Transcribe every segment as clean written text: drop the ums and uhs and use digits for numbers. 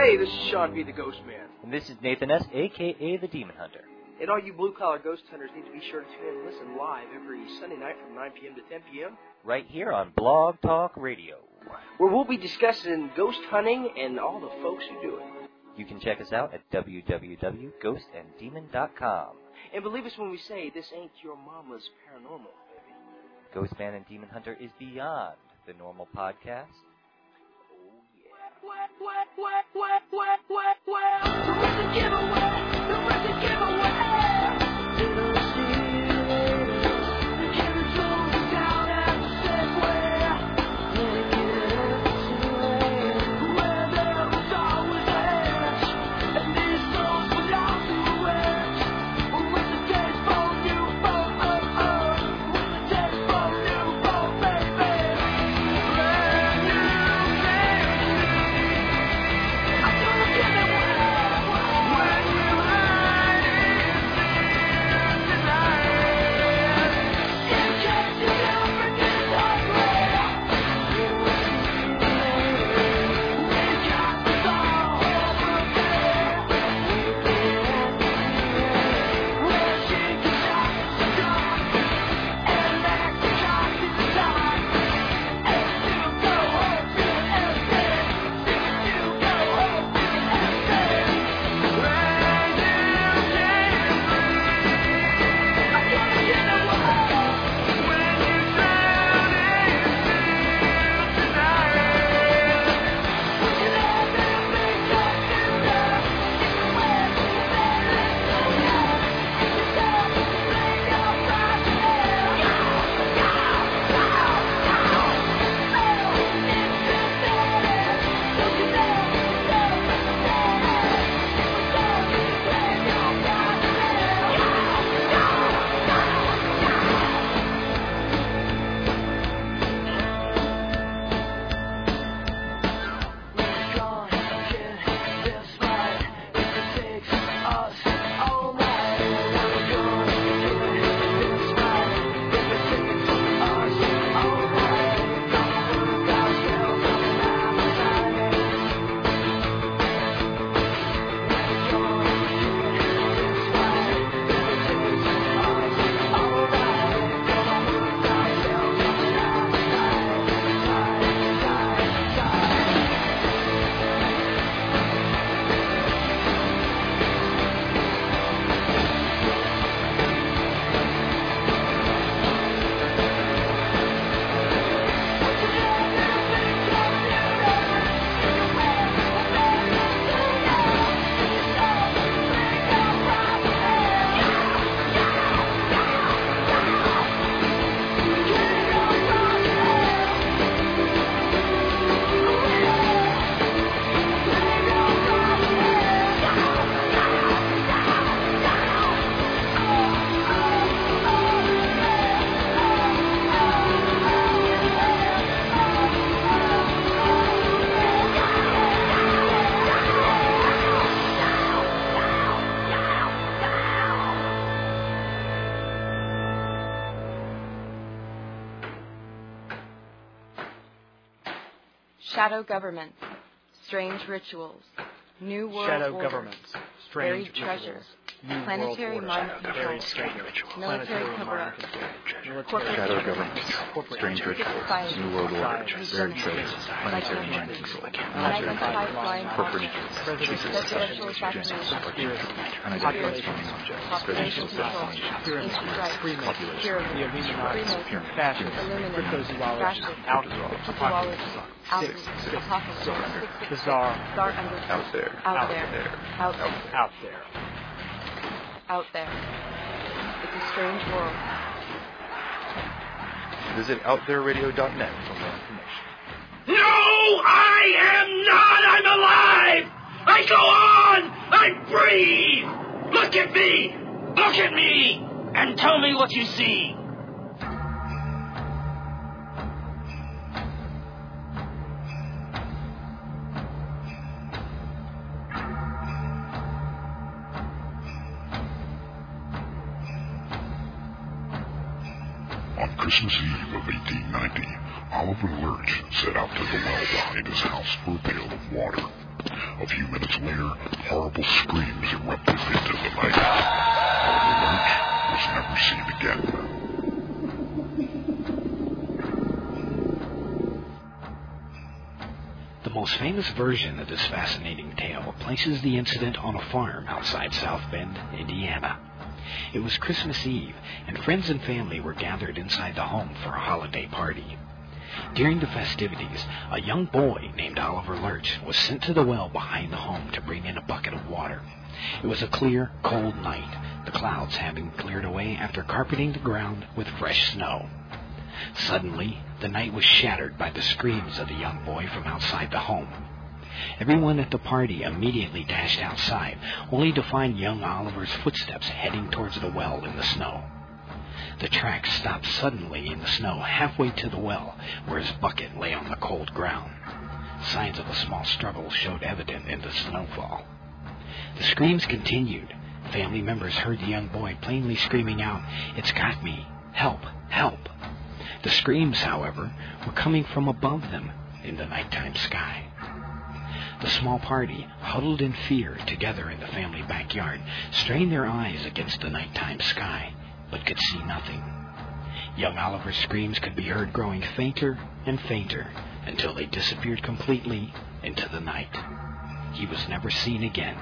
Hey, this is Sean B. the Ghost Man. And this is Nathan S., a.k.a. the Demon Hunter. And all you blue-collar ghost hunters need to be sure to tune in and listen live every Sunday night from 9 p.m. to 10 p.m. Right here on Blog Talk Radio, where we'll be discussing ghost hunting and all the folks who do it. You can check us out at www.ghostanddemon.com. And believe us when we say this ain't your mama's paranormal, baby. Ghostman and Demon Hunter is beyond the normal podcast. Shadow governments, strange rituals, new world Shadow order, governments, buried strange treasure, new planetary world mind order, control, buried treasure, military cover-up, corporate Shadow governments, strange rituals, new world order, buried treasure, planetary mind control, unidentified flying corporate objects, interests, presidential assassination, unidentified flying objects, population presidential control, assassinations, ancient rites, population, pyramids, the Illuminati, Freemasons, fascists, Illuminati, cryptozoology, fascists, alchemy, zoology, outreach, Six, apocalypse, bizarre, Star Underground, out there, out there, out there, out there. out there. It's a strange world. Visit OutThereRadio.net for more information. No, I am not! I'm alive! I go on! I breathe! Look at me! Look at me! And tell me what you see! On Christmas Eve of 1890, Oliver Lurch set out to the well behind his house for a pail of water. A few minutes later, horrible screams erupted into the night. Oliver Lurch was never seen again. The most famous version of this fascinating tale places the incident on a farm outside South Bend, Indiana. It was Christmas Eve, and friends and family were gathered inside the home for a holiday party. During the festivities, a young boy named Oliver Lurch was sent to the well behind the home to bring in a bucket of water. It was a clear, cold night, the clouds having cleared away after carpeting the ground with fresh snow. Suddenly, the night was shattered by the screams of the young boy from outside the home. Everyone at the party immediately dashed outside, only to find young Oliver's footsteps heading towards the well in the snow. The tracks stopped suddenly in the snow halfway to the well, where his bucket lay on the cold ground. Signs of a small struggle showed evident in the snowfall. The screams continued. Family members heard the young boy plainly screaming out, "It's got me! Help! Help!" The screams, however, were coming from above them in the nighttime sky. The small party, huddled in fear together in the family backyard, strained their eyes against the nighttime sky, but could see nothing. Young Oliver's screams could be heard growing fainter and fainter until they disappeared completely into the night. He was never seen again.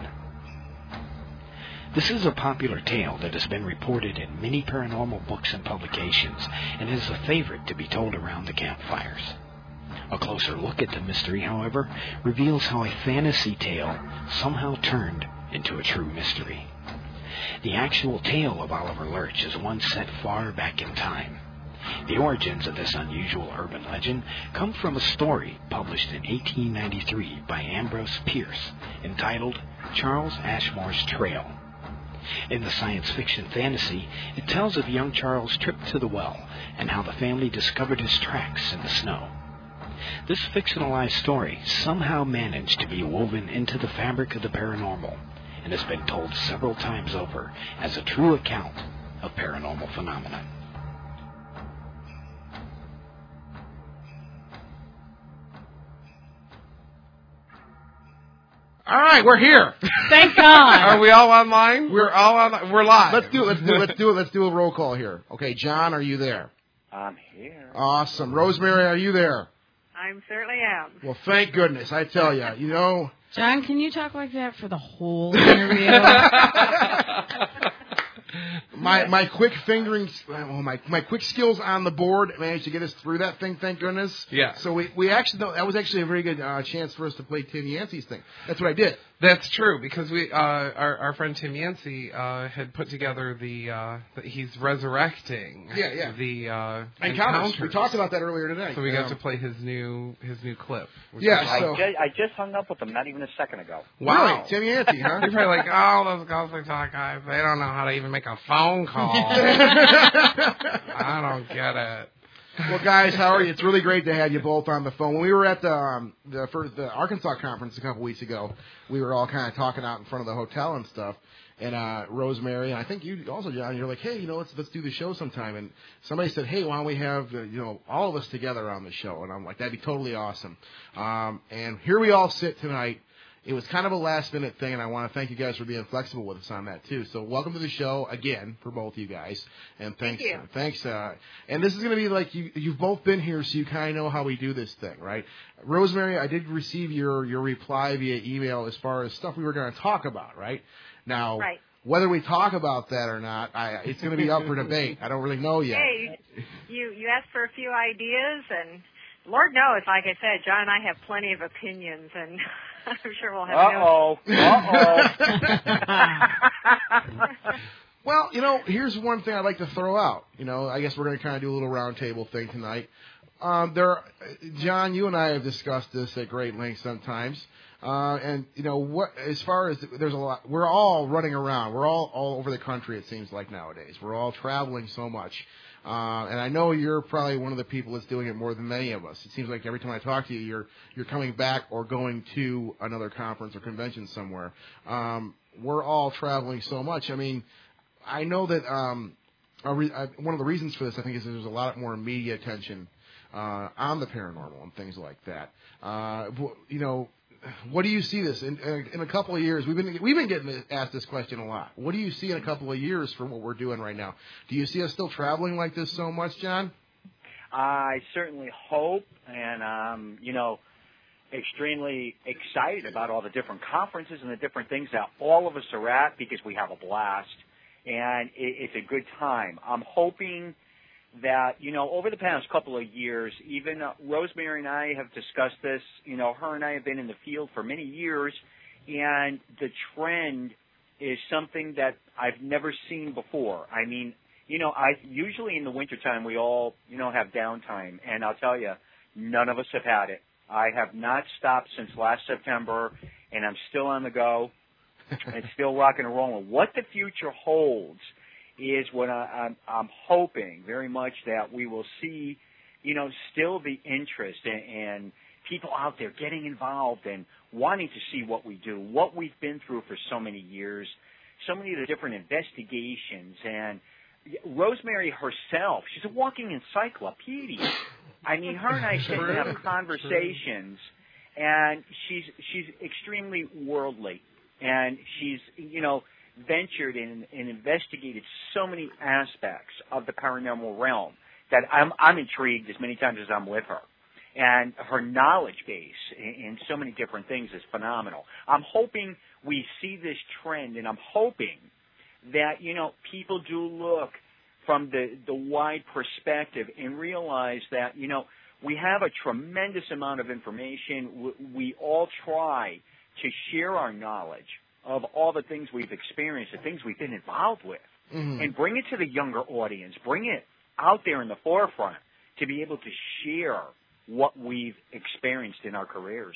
This is a popular tale that has been reported in many paranormal books and publications, and is a favorite to be told around the campfires. A closer look at the mystery, however, reveals how a fantasy tale somehow turned into a true mystery. The actual tale of Oliver Lurch is one set far back in time. The origins of this unusual urban legend come from a story published in 1893 by Ambrose Pierce, entitled Charles Ashmore's Trail. In the science fiction fantasy, it tells of young Charles' trip to the well and how the family discovered his tracks in the snow. This fictionalized story somehow managed to be woven into the fabric of the paranormal and has been told several times over as a true account of paranormal phenomena. All right, we're here. Thank God. Are we all online? We're all on. We're live. Let's do a roll call here. Okay, John, are you there? I'm here. Awesome. Rosemary, are you there? I certainly am. Well, thank goodness. I tell you, John, can you talk like that for the whole interview? My quick fingering, my quick skills on the board managed to get us through that thing. Thank goodness. Yeah. So we actually that was actually a very good chance for us to play Tim Yancey's thing. That's what I did. That's true, because we our friend Tim Yancey had put together he's resurrecting the encounters. We talked about that earlier today. So we got to play his new clip. Yeah, so I just hung up with him not even a second ago. Wow, really? Tim Yancey, huh? You're probably like, oh, those Ghostly Talk guys, they don't know how to even make a phone call. I don't get it. Well, guys, how are you? It's really great to have you both on the phone. When we were at the Arkansas conference a couple weeks ago, we were all kind of talking out in front of the hotel and stuff. And Rosemary, and I think you also, John, you're like, hey, let's do the show sometime. And somebody said, hey, why don't we have all of us together on the show? And I'm like, that'd be totally awesome. And here we all sit tonight. It was kind of a last-minute thing, and I want to thank you guys for being flexible with us on that, too. So welcome to the show, again, for both of you guys. And thanks. Thank you. Thanks. And this is going to be like you've both been here, so you kind of know how we do this thing, right? Rosemary, I did receive your reply via email as far as stuff we were going to talk about, right? Now, right. Whether we talk about that or not, it's going to be up for debate. I don't really know yet. Hey, you asked for a few ideas, and Lord knows, like I said, John and I have plenty of opinions, and I'm sure we'll have Well, here's one thing I'd like to throw out. I guess we're going to kind of do a little round table thing tonight. John, you and I have discussed this at great length sometimes. And as far as there's a lot, we're all running around. We're all over the country, it seems like nowadays. We're all traveling so much. And I know you're probably one of the people that's doing it more than many of us. It seems like every time I talk to you, you're coming back or going to another conference or convention somewhere. We're all traveling so much. I mean, I know that one of the reasons for this, I think, is there's a lot more media attention on the paranormal and things like that. what do you see this in a couple of years? We've been getting asked this question a lot. What do you see in a couple of years for what we're doing right now? Do you see us still traveling like this so much, John? I certainly hope, and extremely excited about all the different conferences and the different things that all of us are at because we have a blast, and it's a good time. I'm hoping that, over the past couple of years, even Rosemary and I have discussed this, her and I have been in the field for many years, and the trend is something that I've never seen before. I mean, usually in the wintertime we all, have downtime, and I'll tell you, none of us have had it. I have not stopped since last September, and I'm still on the go, and still rocking and rolling. What the future holds is what I'm hoping very much that we will see, still the interest and people out there getting involved and wanting to see what we do, what we've been through for so many years, so many of the different investigations. And Rosemary herself, she's a walking encyclopedia. I mean, her and I sit and have conversations, and she's extremely worldly, and she's, ventured and investigated so many aspects of the paranormal realm that I'm intrigued as many times as I'm with her. And her knowledge base in so many different things is phenomenal. I'm hoping we see this trend, and I'm hoping that, people do look from the wide perspective and realize that, we have a tremendous amount of information. We all try to share our knowledge of all the things we've experienced, the things we've been involved with, and bring it to the younger audience, bring it out there in the forefront to be able to share what we've experienced in our careers.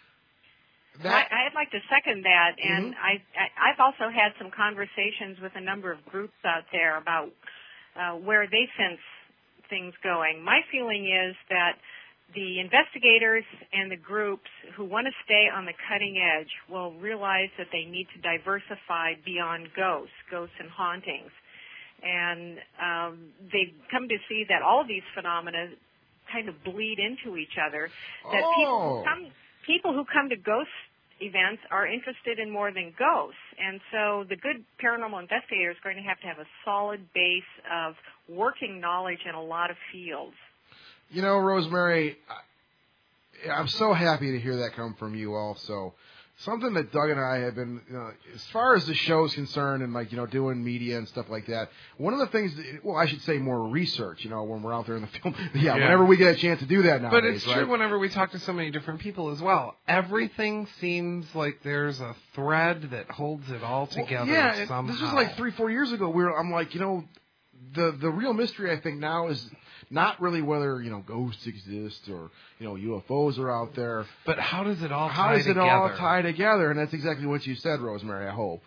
I'd like to second that, and I've also had some conversations with a number of groups out there about where they sense things going. My feeling is that the investigators and the groups who want to stay on the cutting edge will realize that they need to diversify beyond ghosts and hauntings. And they've come to see that all of these phenomena kind of bleed into each other, that people who come to ghost events are interested in more than ghosts. And so the good paranormal investigator is going to have a solid base of working knowledge in a lot of fields. Rosemary, I'm so happy to hear that come from you also. Something that Doug and I have been, as far as the show's concerned and doing media and stuff like that, one of the things, I should say more research, when we're out there in the field. Yeah, whenever we get a chance to do that nowadays. But it's true whenever we talk to so many different people as well. Everything seems like there's a thread that holds it all together somehow. This was like 3-4 years ago. I'm like, the real mystery I think now is not really whether, ghosts exist or, UFOs are out there. But how does it all tie together? And that's exactly what you said, Rosemary, I hope.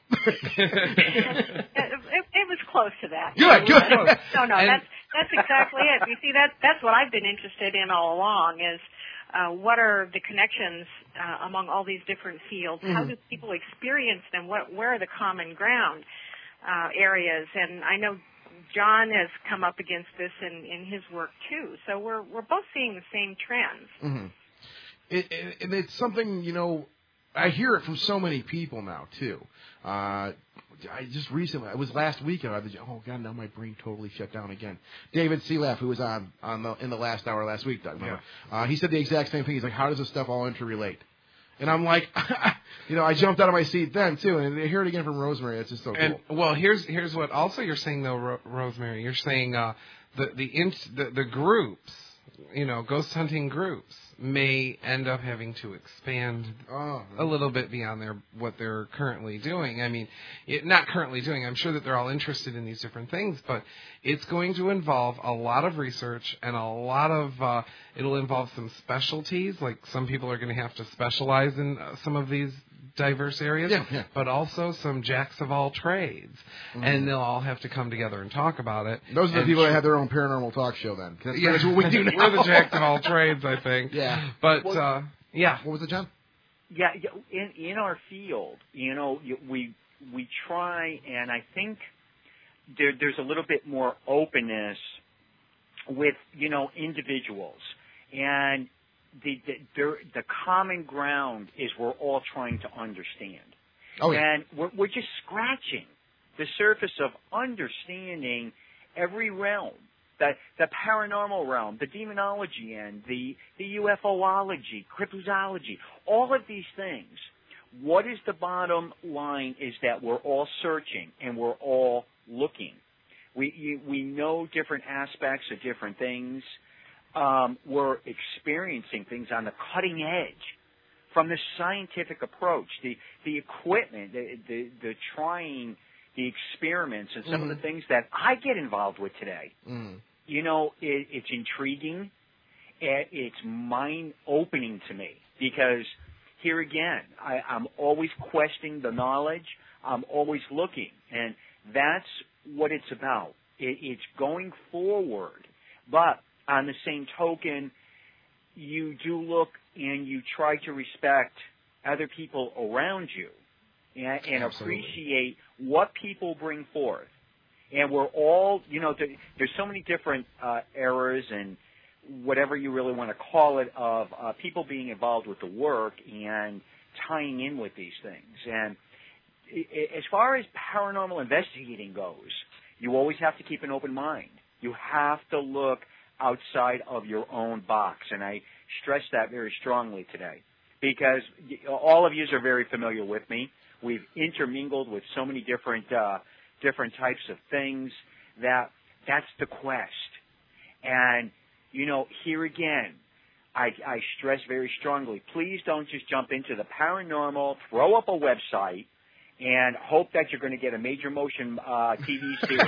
It was close to that. Good. No, that's exactly it. You see, that's what I've been interested in all along is what are the connections among all these different fields? How do people experience them? Where are the common ground areas? And I know John has come up against this in his work too. So we're both seeing the same trends. And it's something, I hear it from so many people now too. I just recently, it was last week, oh God, now my brain totally shut down again. David Sealaff, who was in the last hour last week, Doug, he said the exact same thing. He's like, how does this stuff all interrelate? And I'm like, I jumped out of my seat then too, and to hear it again from Rosemary, it's just so cool. And well, here's what also you're saying though, Rosemary. You're saying the groups, ghost hunting groups may end up having to expand a little bit beyond what they're currently doing. I mean, not currently doing. I'm sure that they're all interested in these different things, but it's going to involve a lot of research and a lot of. It'll involve some specialties. Like some people are going to have to specialize in some of these diverse areas, but also some jacks of all trades, and they'll all have to come together and talk about it. Those are the people that have their own paranormal talk show. Then that's what we do now. We're the jacks of all trades, I think. Yeah, but what was it, John? Yeah, in our field, we try, and I think there's a little bit more openness with individuals, and the common ground is we're all trying to understand. Oh, yeah. And we're just scratching the surface of understanding every realm, the paranormal realm, the demonology end, the UFOlogy, cryptozoology, all of these things. What is the bottom line is that we're all searching and we're all looking. We know different aspects of different things. We're experiencing things on the cutting edge from the scientific approach, the equipment, the trying, the experiments, and some of the things that I get involved with today. You know, it's intriguing. It's mind-opening to me because here again, I'm always questioning the knowledge. I'm always looking, and that's what it's about. It's going forward. But on the same token, you do look and you try to respect other people around you and appreciate what people bring forth. And we're all, you know, there's so many different eras and whatever you really want to call it of people being involved with the work and tying in with these things. And as far as paranormal investigating goes, you always have to keep an open mind. You have to look outside of your own box, and I stress that very strongly today because all of you are very familiar with me. We've intermingled with so many different types of things that's the quest. And, you know, here again, I stress very strongly, please don't just jump into the paranormal, throw up a website, and hope that you're going to get a major motion TV series.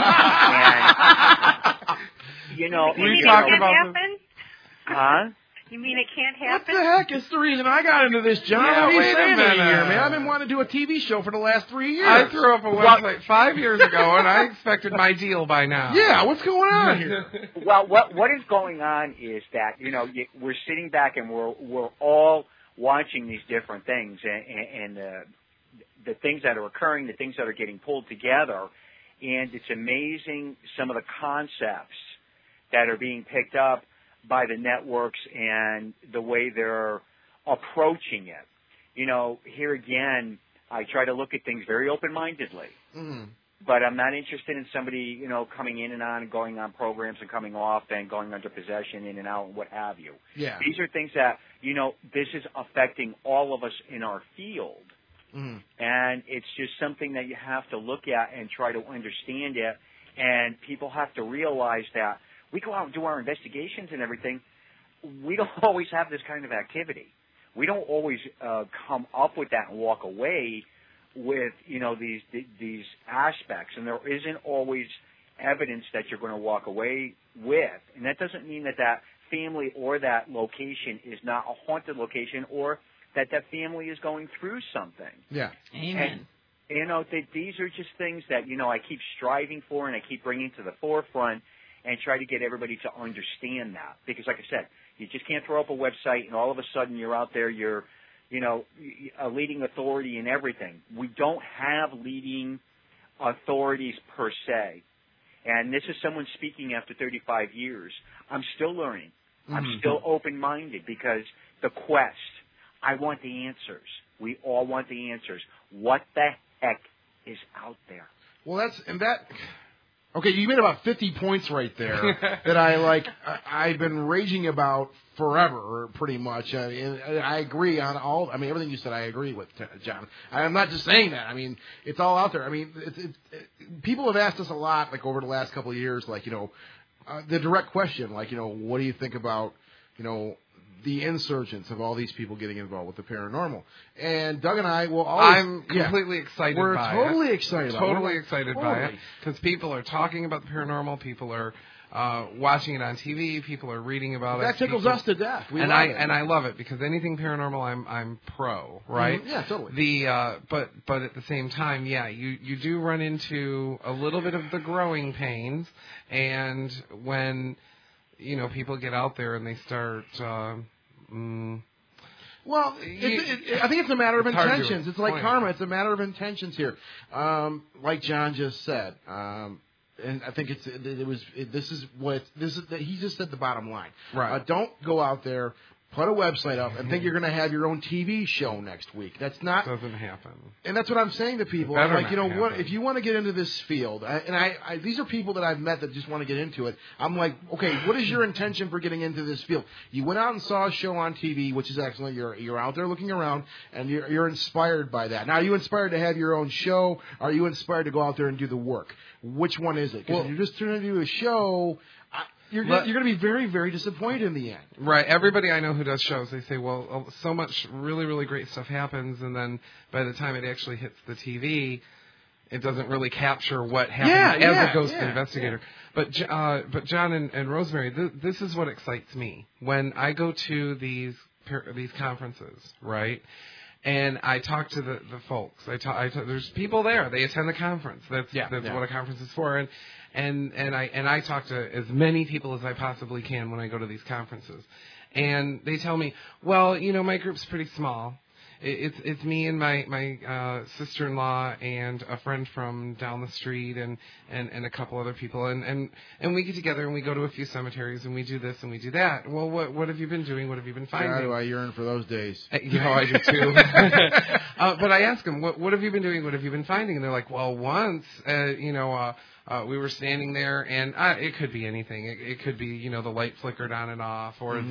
And, you know, you mean it can't happen? Huh? You mean it can't happen? What the heck is the reason I got into this, John? Yeah, what are you wait a saying minute. here, man? I've been wanting to do a TV show for the last 3 years. I threw up a website 5 years ago, and I expected my deal by now. Yeah, what's going on here? Well, what is going on is that, you know, we're sitting back and we're all watching these different things and the things that are occurring, the things that are getting pulled together, and it's amazing some of the concepts that are being picked up by the networks and the way they're approaching it. You know, here again, I try to look at things very open-mindedly. But I'm not interested in somebody, you know, coming in and on and going on programs and coming off and going under possession, in and out, and what have you. Yeah. These are things that, you know, this is affecting all of us in our field. And it's just something that you have to look at and try to understand it. And people have to realize that we go out and do our investigations and everything. We don't always have this kind of activity. We don't always come up with that and walk away with, you know, these aspects. And there isn't always evidence that you're going to walk away with. And that doesn't mean that family or that location is not a haunted location or that family is going through something. Yeah. Amen. And, you know, these are just things that, you know, I keep striving for and I keep bringing to the forefront and try to get everybody to understand that. Because, like I said, you just can't throw up a website and all of a sudden you're out there, you're, you know, a leading authority in everything. We don't have leading authorities per se. And this is someone speaking after 35 years. I'm still learning. I'm still open-minded because the quest, I want the answers. We all want the answers. What the heck is out there? Well, okay, you made about 50 points right there that I've been raging about forever, pretty much. And I agree on everything you said I agree with, John. I'm not just saying that. I mean, it's all out there. I mean, people have asked us a lot, like, over the last couple of years, like, you know, the direct question, like, you know, what do you think about, you know, the insurgence of all these people getting involved with the paranormal? And Doug and I will always... I'm completely excited by it. We're totally excited by it. Because people are talking about the paranormal. People are watching it on TV. People are reading about it. That tickles us to death. I love it because anything paranormal, I'm pro, right? Yeah, totally. But at the same time, yeah, you do run into a little bit of the growing pains, and when, you know, people get out there and they start... Well, I think it's a matter of intentions. It's like karma. It's a matter of intentions here. Like John just said, and I think he just said the bottom line. Right. Don't go out there put a website up, and think you're going to have your own TV show next week. That's not... Doesn't happen. And that's what I'm saying to people. I'm like, you know what? If you want to get into this field, these are people that I've met that just want to get into it. I'm like, okay, what is your intention for getting into this field? You went out and saw a show on TV, which is excellent. You're out there looking around, and you're inspired by that. Now, are you inspired to have your own show? Are you inspired to go out there and do the work? Which one is it? Because if you're just trying to do a show... You're going to be very, very disappointed in the end. Right. Everybody I know who does shows, they say, well, so much really, really great stuff happens, and then by the time it actually hits the TV, it doesn't really capture what happens as a ghost investigator. Yeah. But John and Rosemary, this is what excites me. When I go to these conferences, right, and I talk to the folks. There's people there. They attend the conference. That's what a conference is for. And I talk to as many people as I possibly can when I go to these conferences. And they tell me, well, you know, my group's pretty small. It's me and my sister-in-law and a friend from down the street and a couple other people. And we get together and we go to a few cemeteries and we do this and we do that. Well, what have you been doing? What have you been finding? God, do I yearn for those days. You know, I do too. But I ask them, what have you been doing? What have you been finding? And they're like, well, once, we were standing there, and it could be anything. It could be, you know, the light flickered on and off, or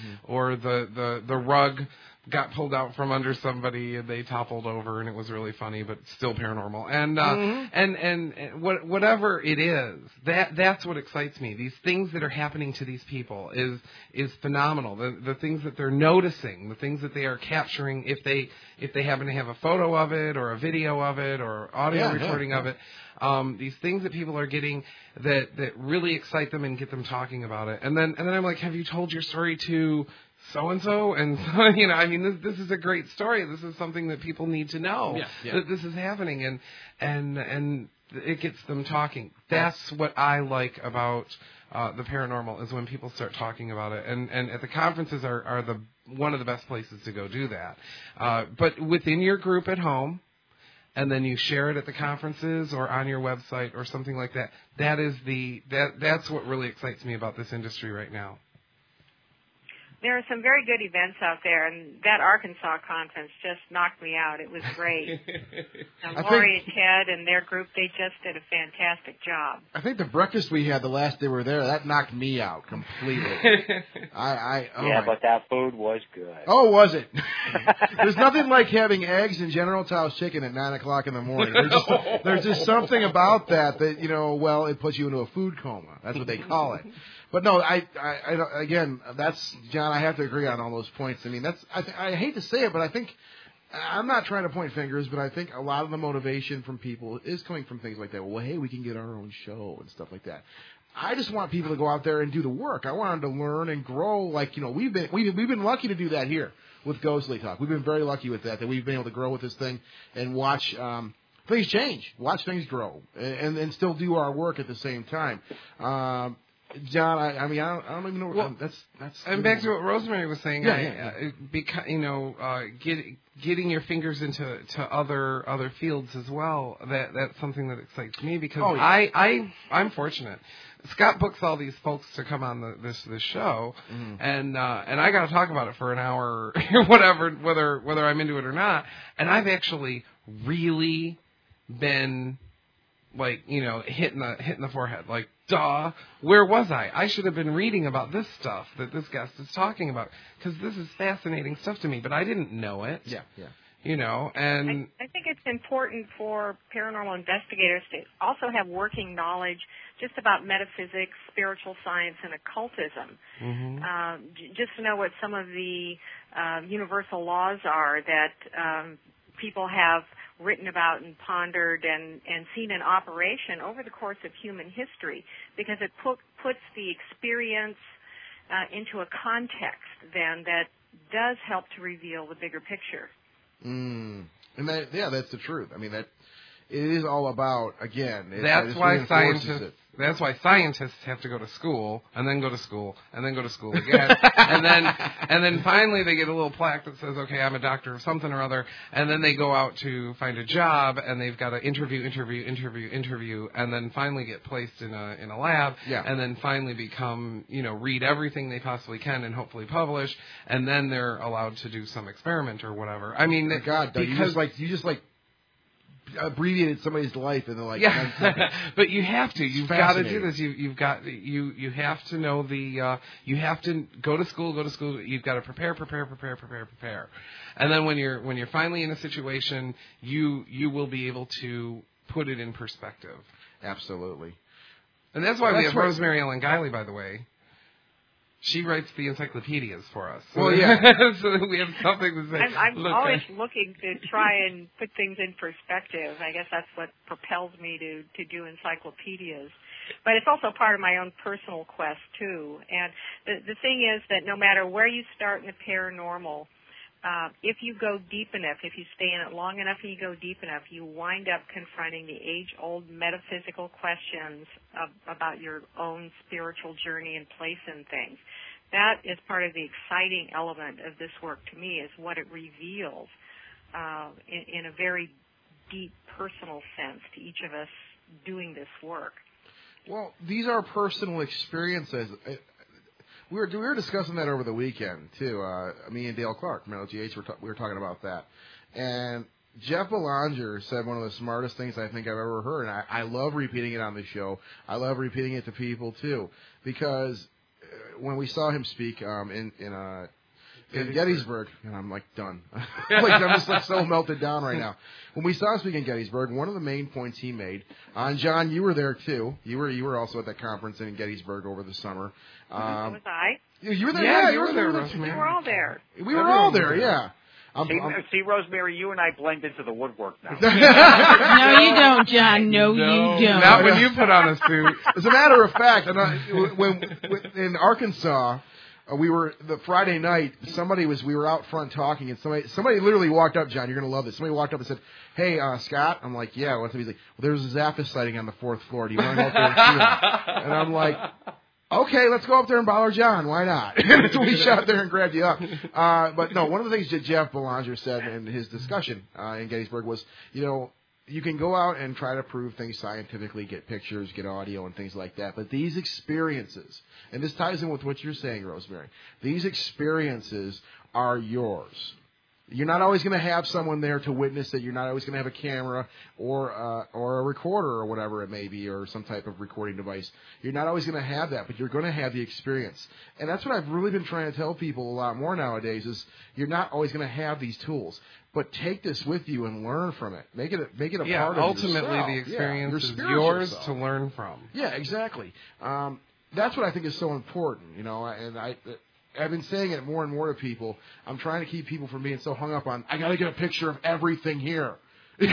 the rug got pulled out from under somebody and they toppled over, and it was really funny, but still paranormal. And whatever it is, that's what excites me. These things that are happening to these people is phenomenal. The things that they're noticing, the things that they are capturing, if they happen to have a photo of it or a video of it or audio recording of it. These things that people are getting that really excite them and get them talking about it. And then I'm like, have you told your story to so-and-so? And, you know, I mean, this is a great story. This is something that people need to know that this is happening. And it gets them talking. That's what I like about the paranormal, is when people start talking about it. And at the conferences are one of the best places to go do that. But within your group at home, and then you share it at the conferences or on your website or something like that. That's what really excites me about this industry right now. There are some very good events out there, and that Arkansas conference just knocked me out. It was great. Lori and Ted and their group, they just did a fantastic job. I think the breakfast we had the last day we were there, that knocked me out completely. But that food was good. Oh, was it? There's nothing like having eggs and General Tso's chicken at 9 o'clock in the morning. There's just something about that, you know, well, it puts you into a food coma. That's what they call it. But no, again, that's, John, I have to agree on all those points. I mean, I hate to say it, but I think, I'm not trying to point fingers, but I think a lot of the motivation from people is coming from things like that. Well, hey, we can get our own show and stuff like that. I just want people to go out there and do the work. I want them to learn and grow. Like, you know, we've been lucky to do that here with Ghostly Talk. We've been very lucky with that we've been able to grow with this thing and watch things change, watch things grow, and still do our work at the same time. John, I mean, I don't even know. Well, that's. And back to what Rosemary was saying. Getting your fingers into other fields as well. That's something that excites me because I'm fortunate. Scott books all these folks to come on this show, and I got to talk about it for an hour, whatever, whether I'm into it or not. And I've actually really been, like, you know, hitting the forehead, like, duh, where was I? I should have been reading about this stuff that this guest is talking about, because this is fascinating stuff to me, but I didn't know it. Yeah. You know, and I think it's important for paranormal investigators to also have working knowledge just about metaphysics, spiritual science, and occultism. Just to know what some of the universal laws are that people have written about and pondered and seen in operation over the course of human history, because it puts the experience into a context then that does help to reveal the bigger picture. And that's the truth. I mean, that it is all about, again, that's why scientists have to go to school and then go to school and then go to school again and then finally they get a little plaque that says, okay, I'm a doctor of something or other, and then they go out to find a job and they've got to interview, and then finally get placed in a lab, and then finally become, read everything they possibly can and hopefully publish, and then they're allowed to do some experiment or whatever. I mean, God, because you just abbreviated somebody's life in like 10 seconds. But you have to. You've got to do this. You have to know you have to go to school. You've got to prepare. And then when you're finally in a situation, you will be able to put it in perspective. Absolutely. And that's why we have Rosemary Ellen Guiley, by the way. She writes the encyclopedias for us. So, so that we have something to say. I'm always looking to try and put things in perspective. I guess that's what propels me to do encyclopedias. But it's also part of my own personal quest, too. And the thing is that no matter where you start in the paranormal, if you go deep enough, if you stay in it long enough and you go deep enough, you wind up confronting the age-old metaphysical questions about your own spiritual journey and place in things. That is part of the exciting element of this work to me, is what it reveals in a very deep personal sense to each of us doing this work. Well, these are personal experiences. We were discussing that over the weekend, too. Me and Dale Clark, from LGH, we were talking about that. And Jeff Belanger said one of the smartest things I think I've ever heard, and I love repeating it on the show. I love repeating it to people, too, because when we saw him speak in Gettysburg, and I'm done. I'm just so melted down right now. When we saw him speak in Gettysburg, one of the main points he made, and John, you were there too. You were also at that conference in Gettysburg over the summer. Was I? You were there. Yeah, you were there. We were all there. We were all there. Yeah. See, Rosemary, you and I blend into the woodwork now. No, you don't, John. No, you don't. Not when you put on a suit. As a matter of fact, when in Arkansas, we were the Friday night. We were out front talking, and somebody literally walked up. John, you're gonna love this. Somebody walked up and said, "Hey, Scott." I'm like, "Yeah." What's up? He's like, "Well, there's a Zappos sighting on the 4th floor. Do you want to go up there and see him?" And I'm like, "Okay, let's go up there and bother John. Why not?" So we shot there and grabbed you up. But no, one of the things that Jeff Belanger said in his discussion in Gettysburg was, you can go out and try to prove things scientifically, get pictures, get audio, and things like that. But these experiences, and this ties in with what you're saying, Rosemary, these experiences are yours. You're not always going to have someone there to witness it. You're not always going to have a camera or a recorder or whatever it may be, or some type of recording device. You're not always going to have that, but you're going to have the experience. And that's what I've really been trying to tell people a lot more nowadays, is you're not always going to have these tools. But take this with you and learn from it. Make it a part of ultimately yourself. The experience is your yours self. to learn from. Yeah, exactly. That's what I think is so important, and I've been saying it more and more to people. I'm trying to keep people from being so hung up on, I got to get a picture of everything here. It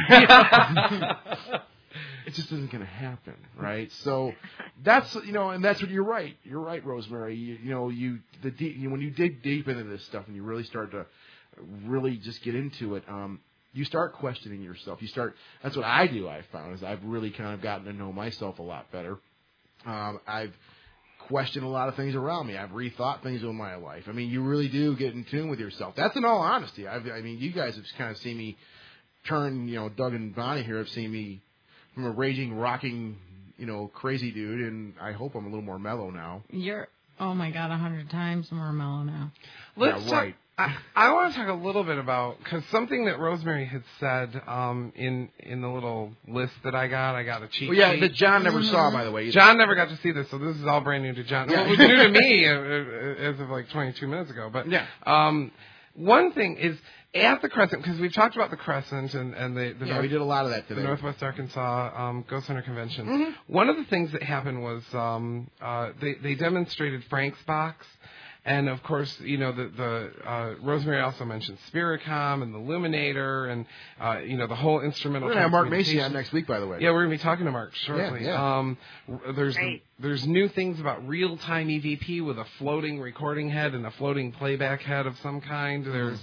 just isn't going to happen, right? So that's, and that's what you're right. You're right, Rosemary. When you dig deep into this stuff and you really start to really just get into it, you start questioning yourself. That's what I do, I've found, is I've really kind of gotten to know myself a lot better. I've questioned a lot of things around me. I've rethought things in my life. I mean, you really do get in tune with yourself. That's in all honesty. You guys have kind of seen me turn, Doug and Bonnie here have seen me from a raging, rocking, crazy dude, and I hope I'm a little more mellow now. You're, oh my God, 100 times more mellow now. Let's right. I want to talk a little bit about, because something that Rosemary had said in the little list that I got a cheat sheet. Yeah, that John never saw, by the way. John never got to see this, so this is all brand new to John. Yeah. Well, it was new to me as of 22 minutes ago. But yeah. One thing is, at the Crescent, because we've talked about the Crescent and the we did a lot of that today. The Northwest Arkansas Ghost Hunter Convention. Mm-hmm. One of the things that happened was they demonstrated Frank's box. And of course, the Rosemary also mentioned Spiricom and the Luminator, and the whole instrumental. We're gonna have Mark Macy on next week, by the way. Yeah, we're gonna be talking to Mark shortly. Yeah. There's new things about real-time EVP with a floating recording head and a floating playback head of some kind. There's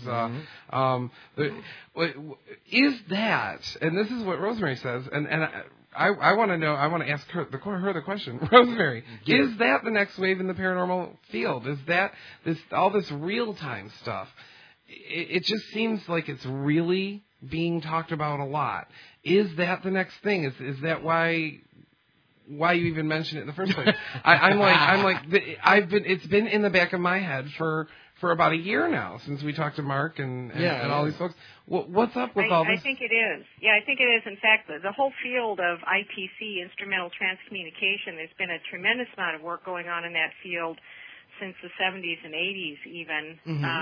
is that, and this is what Rosemary says, and I want to know. I want to ask her the question, Rosemary. Is that the next wave in the paranormal field? Is that all this real time stuff? It just seems like it's really being talked about a lot. Is that the next thing? Is that why you even mentioned it in the first place? It's been in the back of my head for about a year now since we talked to Mark and all these folks. What's up with all this? I think it is. Yeah, I think it is. In fact, the whole field of ITC, instrumental transcommunication, there's been a tremendous amount of work going on in that field since the 70s and 80s even,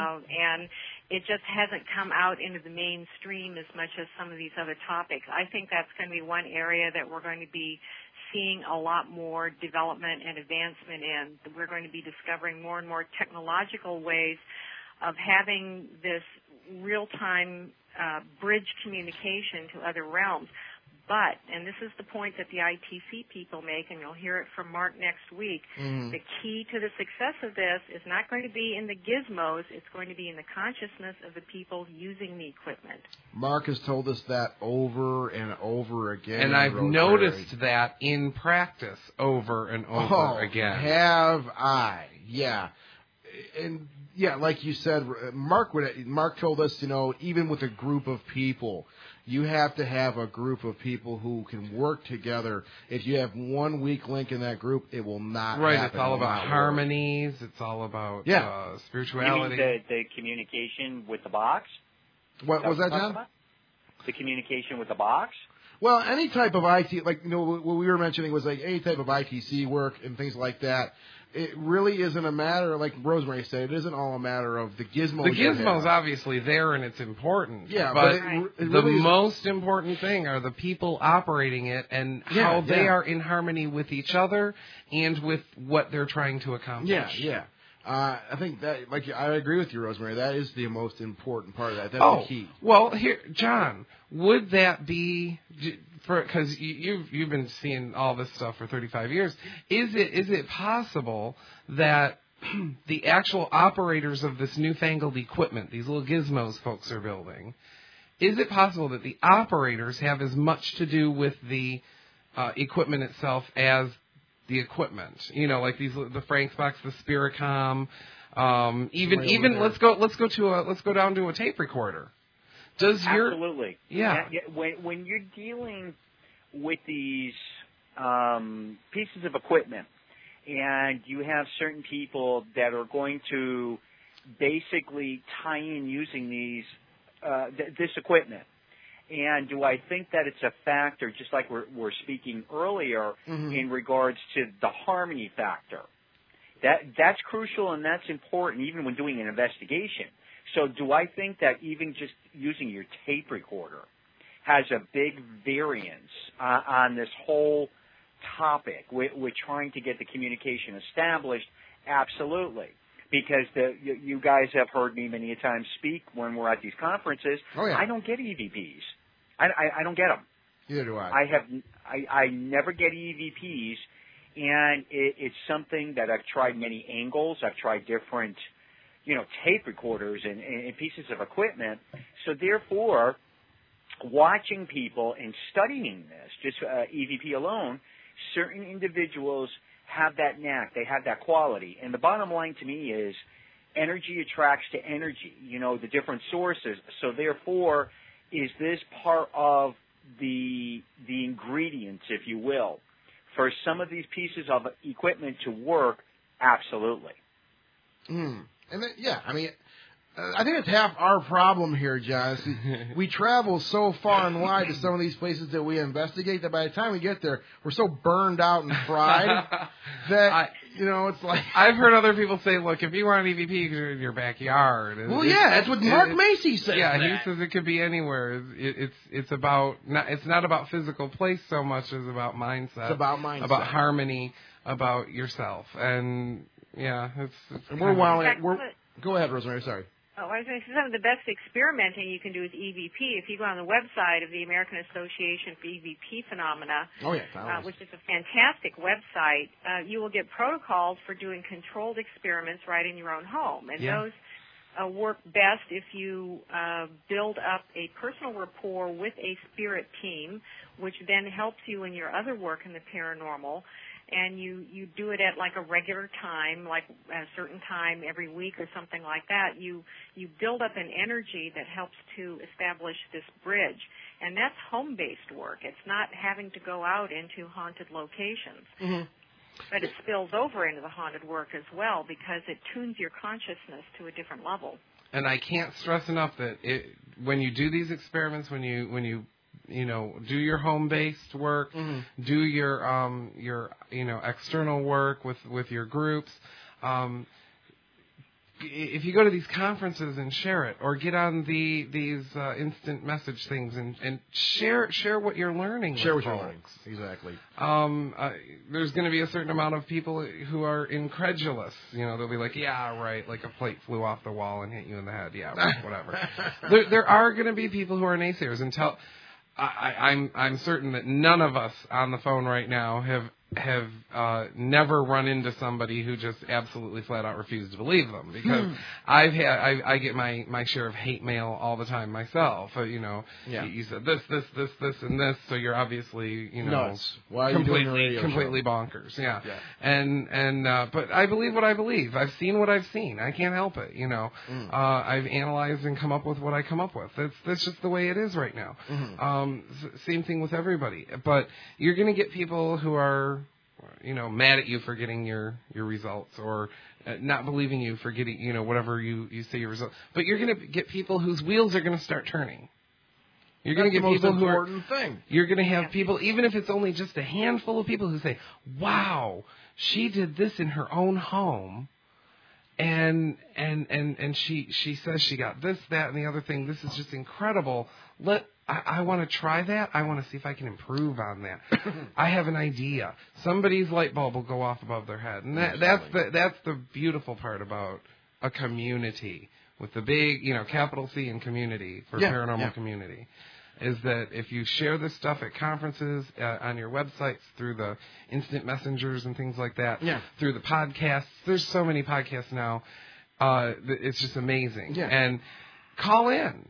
and it just hasn't come out into the mainstream as much as some of these other topics. I think that's going to be one area that we're going to be seeing a lot more development and advancement in. We're going to be discovering more and more technological ways of having this real-time bridge communication to other realms. But, and this is the point that the ITC people make, and you'll hear it from Mark next week, the key to the success of this is not going to be in the gizmos, it's going to be in the consciousness of the people using the equipment. Mark has told us that over and over again. And I've noticed that in practice over and over again. Have I? Yeah. And yeah, like you said, Mark told us, even with a group of people, you have to have a group of people who can work together. If you have one weak link in that group, it will not happen. It's all about harmonies. It's all about spirituality. You mean the communication with the box? What was that, John? The communication with the box? Well, any type of IT, what we were mentioning was like any type of ITC work and things like that. It really isn't a matter, like Rosemary said, it isn't all a matter of the gizmos. The gizmo's obviously there and it's important. Yeah, but it the really most important thing are the people operating it and how they are in harmony with each other and with what they're trying to accomplish. Yeah. I think that, I agree with you, Rosemary. That is the most important part of that. That's the key. Well, here, John, would that be, because you've been seeing all this stuff for 35 years, is it possible that the actual operators of this newfangled equipment, these little gizmos folks are building, is it possible that the operators have as much to do with the equipment itself as the equipment, like the Franksbox, the Spiricom, even let's go down to a tape recorder. Absolutely. Yeah. When you're dealing with these pieces of equipment, and you have certain people that are going to basically tie in using these this equipment. And do I think that it's a factor, just like we're speaking earlier, in regards to the harmony factor? That's crucial and that's important even when doing an investigation. So do I think that even just using your tape recorder has a big variance on this whole topic with trying to get the communication established? Absolutely. Because you guys have heard me many a time speak when we're at these conferences. Oh, yeah. I don't get EVPs. I don't get them. Neither do I. I never get EVPs, and it's something that I've tried many angles. I've tried different, tape recorders and pieces of equipment. So therefore, watching people and studying this, just EVP alone, certain individuals have that knack. They have that quality. And the bottom line to me is energy attracts to energy, the different sources. So therefore, is this part of the ingredients, if you will, for some of these pieces of equipment to work? Absolutely. And then, I think it's half our problem here, John. We travel so far and wide to some of these places that we investigate that by the time we get there, we're so burned out and fried that, it's like... I've heard other people say, look, if you want an EVP, you're in your backyard. Well, that's what Mark Macy said. Yeah, he says it could be anywhere. It's not about physical place so much as about mindset. It's about mindset. About harmony, about yourself. And Yeah, it's and we're wilding. fact, Go ahead, Rosemary. Sorry. Oh, I was going to say some of the best experimenting you can do with EVP. If you go on the website of the American Association for EVP Phenomena, which is a fantastic website, you will get protocols for doing controlled experiments right in your own home. And those work best if you build up a personal rapport with a spirit team, which then helps you in your other work in the paranormal. And you do it at like a regular time, like at a certain time every week or something like that. You build up an energy that helps to establish this bridge. And that's home-based work. It's not having to go out into haunted locations. Mm-hmm. But it spills over into the haunted work as well because it tunes your consciousness to a different level. And I can't stress enough that when you do these experiments, when you do your home-based work, do your external work with your groups. If you go to these conferences and share it, or get on these instant message things and share what you're learning. Share with what folks. you're learning. Exactly. There's going to be a certain amount of people who are incredulous. They'll be like, yeah, right, like a plate flew off the wall and hit you in the head. Yeah, right, whatever. There are going to be people who are naysayers until. I'm certain that none of us on the phone right now have never run into somebody who just absolutely flat out refused to believe them, because I get my share of hate mail all the time myself. You said this and this, so you're obviously nuts. Why are you doing a radio completely show? Bonkers. Yeah. And but I believe what I believe. I've seen what I've seen. I can't help it. I've analyzed and come up with what I come up with. That's just the way it is right now. Same thing with everybody. But you're going to get people who are mad at you for getting your results, or not believing you for getting, whatever you say your results. But you're going to get people whose wheels are going to start turning. You're going to get people who are. You're going to have people, even if it's only just a handful of people, who say, "Wow, she did this in her own home, and she says she got this, that, and the other thing. This is just incredible. I want to try that. I want to see if I can improve on that. I have an idea. Somebody's light bulb will go off above their head, and that's the beautiful part about a community with the big, capital C in community for paranormal community, is that if you share this stuff at conferences, on your websites, through the instant messengers and things like that, through the podcasts. There's so many podcasts now. It's just amazing. Yeah. And call in.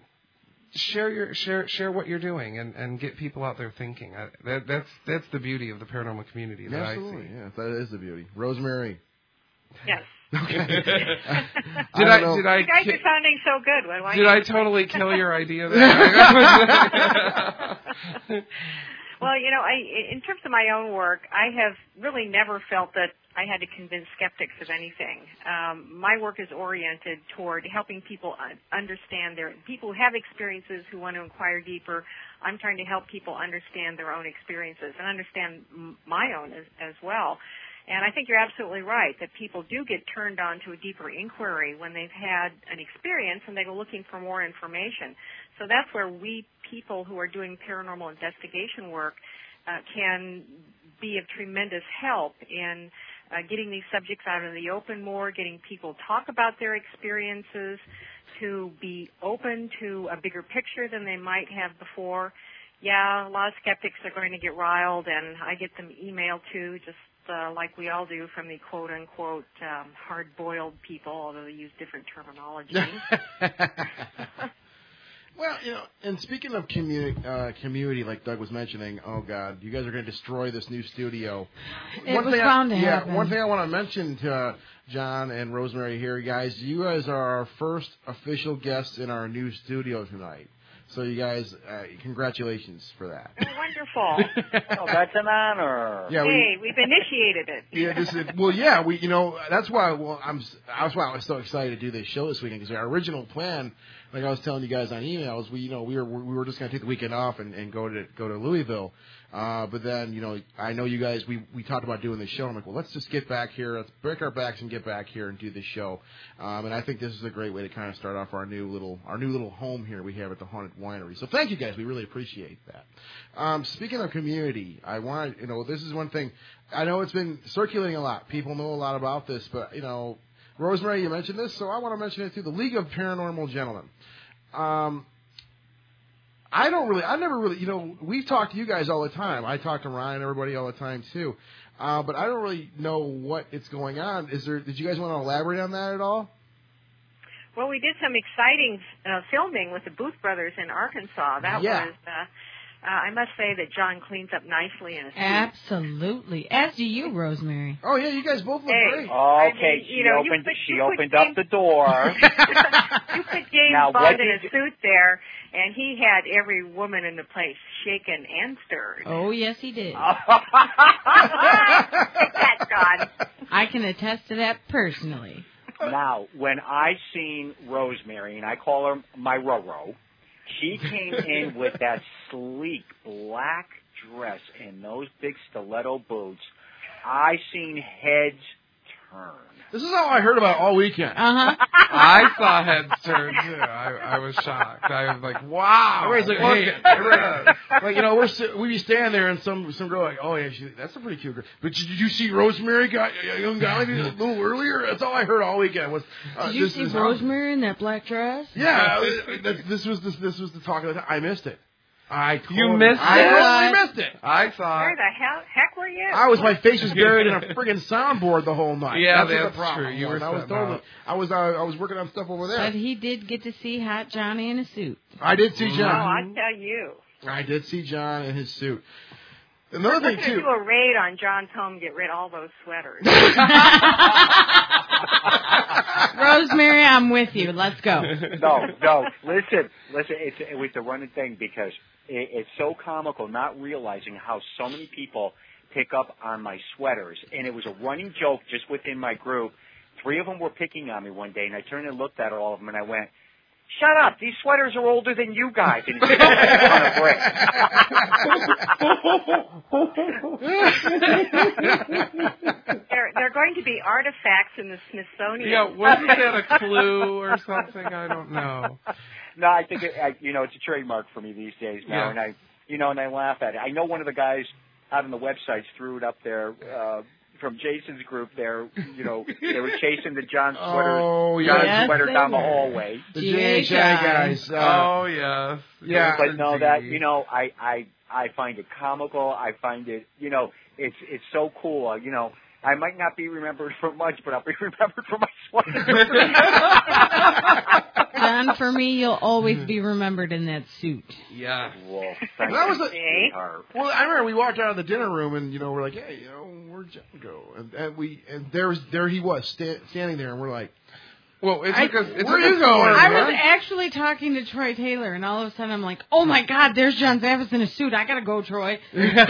Share what you're doing and get people out there thinking. That's the beauty of the paranormal community that Absolutely, I see. Yeah, that is the beauty. Rosemary. Yes. Okay. Did I? You guys are sounding so good. Did I totally kill your idea there? Well, in terms of my own work, I have really never felt that I had to convince skeptics of anything. My work is oriented toward helping people understand people who have experiences who want to inquire deeper. I'm trying to help people understand their own experiences and understand my own as well. And I think you're absolutely right that people do get turned on to a deeper inquiry when they've had an experience and they go looking for more information. So that's where we people who are doing paranormal investigation work can be of tremendous help in getting these subjects out in the open more, getting people talk about their experiences, to be open to a bigger picture than they might have before. Yeah, a lot of skeptics are going to get riled, and I get them emailed too, just like we all do, from the quote-unquote hard-boiled people, although they use different terminology. Well, and speaking of community, like Doug was mentioning, oh, God, you guys are going to destroy this new studio. It was bound to happen. One thing I want to mention to John and Rosemary here, guys, you guys are our first official guests in our new studio tonight. So you guys, congratulations for that. Oh, wonderful. Oh, that's an honor. Yeah, we've initiated it. Yeah, that's why. That's why I was so excited to do this show this weekend, because our original plan like I was telling you guys on emails, we were just going to take the weekend off and go to Louisville. But then, I know you guys, we talked about doing this show. I'm like, well, let's just get back here. Let's break our backs and get back here and do this show. And I think this is a great way to kind of start off our new little home here we have at the Haunted Winery. So thank you guys. We really appreciate that. Speaking of community, I want, this is one thing. I know it's been circulating a lot. People know a lot about this, but, Rosemary, you mentioned this, so I want to mention it too. The League of Paranormal Gentlemen. I never really, we talk to you guys all the time. I talk to Ryan and everybody all the time too. But I don't really know what it's going on. Did you guys want to elaborate on that at all? Well, we did some exciting filming with the Booth Brothers in Arkansas. That was, I must say that John cleans up nicely in a suit. Absolutely. As do you, Rosemary. Oh, yeah, you guys both look great. Okay, she opened up the door. You put James Bond in a suit there, and he had every woman in the place shaken and stirred. Oh, yes, he did. That's gone. I can attest to that personally. Now, when I seen Rosemary, and I call her my Roro, she came in with that sleek black dress and those big stiletto boots. I seen heads turn. This is how I heard about it all weekend. I saw heads turn too. I was shocked. I was like, "Wow!" Everybody's like, we'd be standing there, and some girl like, "Oh yeah, that's a pretty cute girl." But did you see Rosemary, young guy, a little earlier? That's all I heard all weekend was. Did you see Rosemary in that black dress? Yeah, this was the talk of the time. I missed it. I totally missed it. I saw it. Where the heck were you? My face was buried in a friggin' soundboard the whole night. Yeah, that's the problem. True. You were I was working on stuff over there. But he did get to see Hot Johnny in a suit. I did see John. Oh, I tell you. I did see John in his suit. Another thing too. We're going to do a raid on John's home, get rid of all those sweaters. Rosemary, I'm with you. Let's go. No. Listen. It was the running thing because it's so comical not realizing how so many people pick up on my sweaters. And it was a running joke just within my group. 3 of them were picking on me one day, and I turned and looked at all of them, and I went, "Shut up! These sweaters are older than you guys." And it's on a break. They're going to be artifacts in the Smithsonian. Yeah, wasn't that a clue or something? I don't know. No, I think it's a trademark for me these days now, and I laugh at it. I know one of the guys out on the websites threw it up there. From Jason's group there, they were chasing the John sweater down the hallway. The JHI guys. Yes. Yeah. But no, I find it comical. I find it, it's so cool. I might not be remembered for much, but I'll be remembered for my sweater. John, for me, you'll always be remembered in that suit. Yeah. Well, I remember we walked out of the dinner room and we're like, "Hey, where'd John go?" And there he was standing there, and we're like, "Well, where are you going?" I was actually talking to Troy Taylor, and all of a sudden I'm like, "Oh my God, there's John Zaffis in a suit. I gotta go, Troy."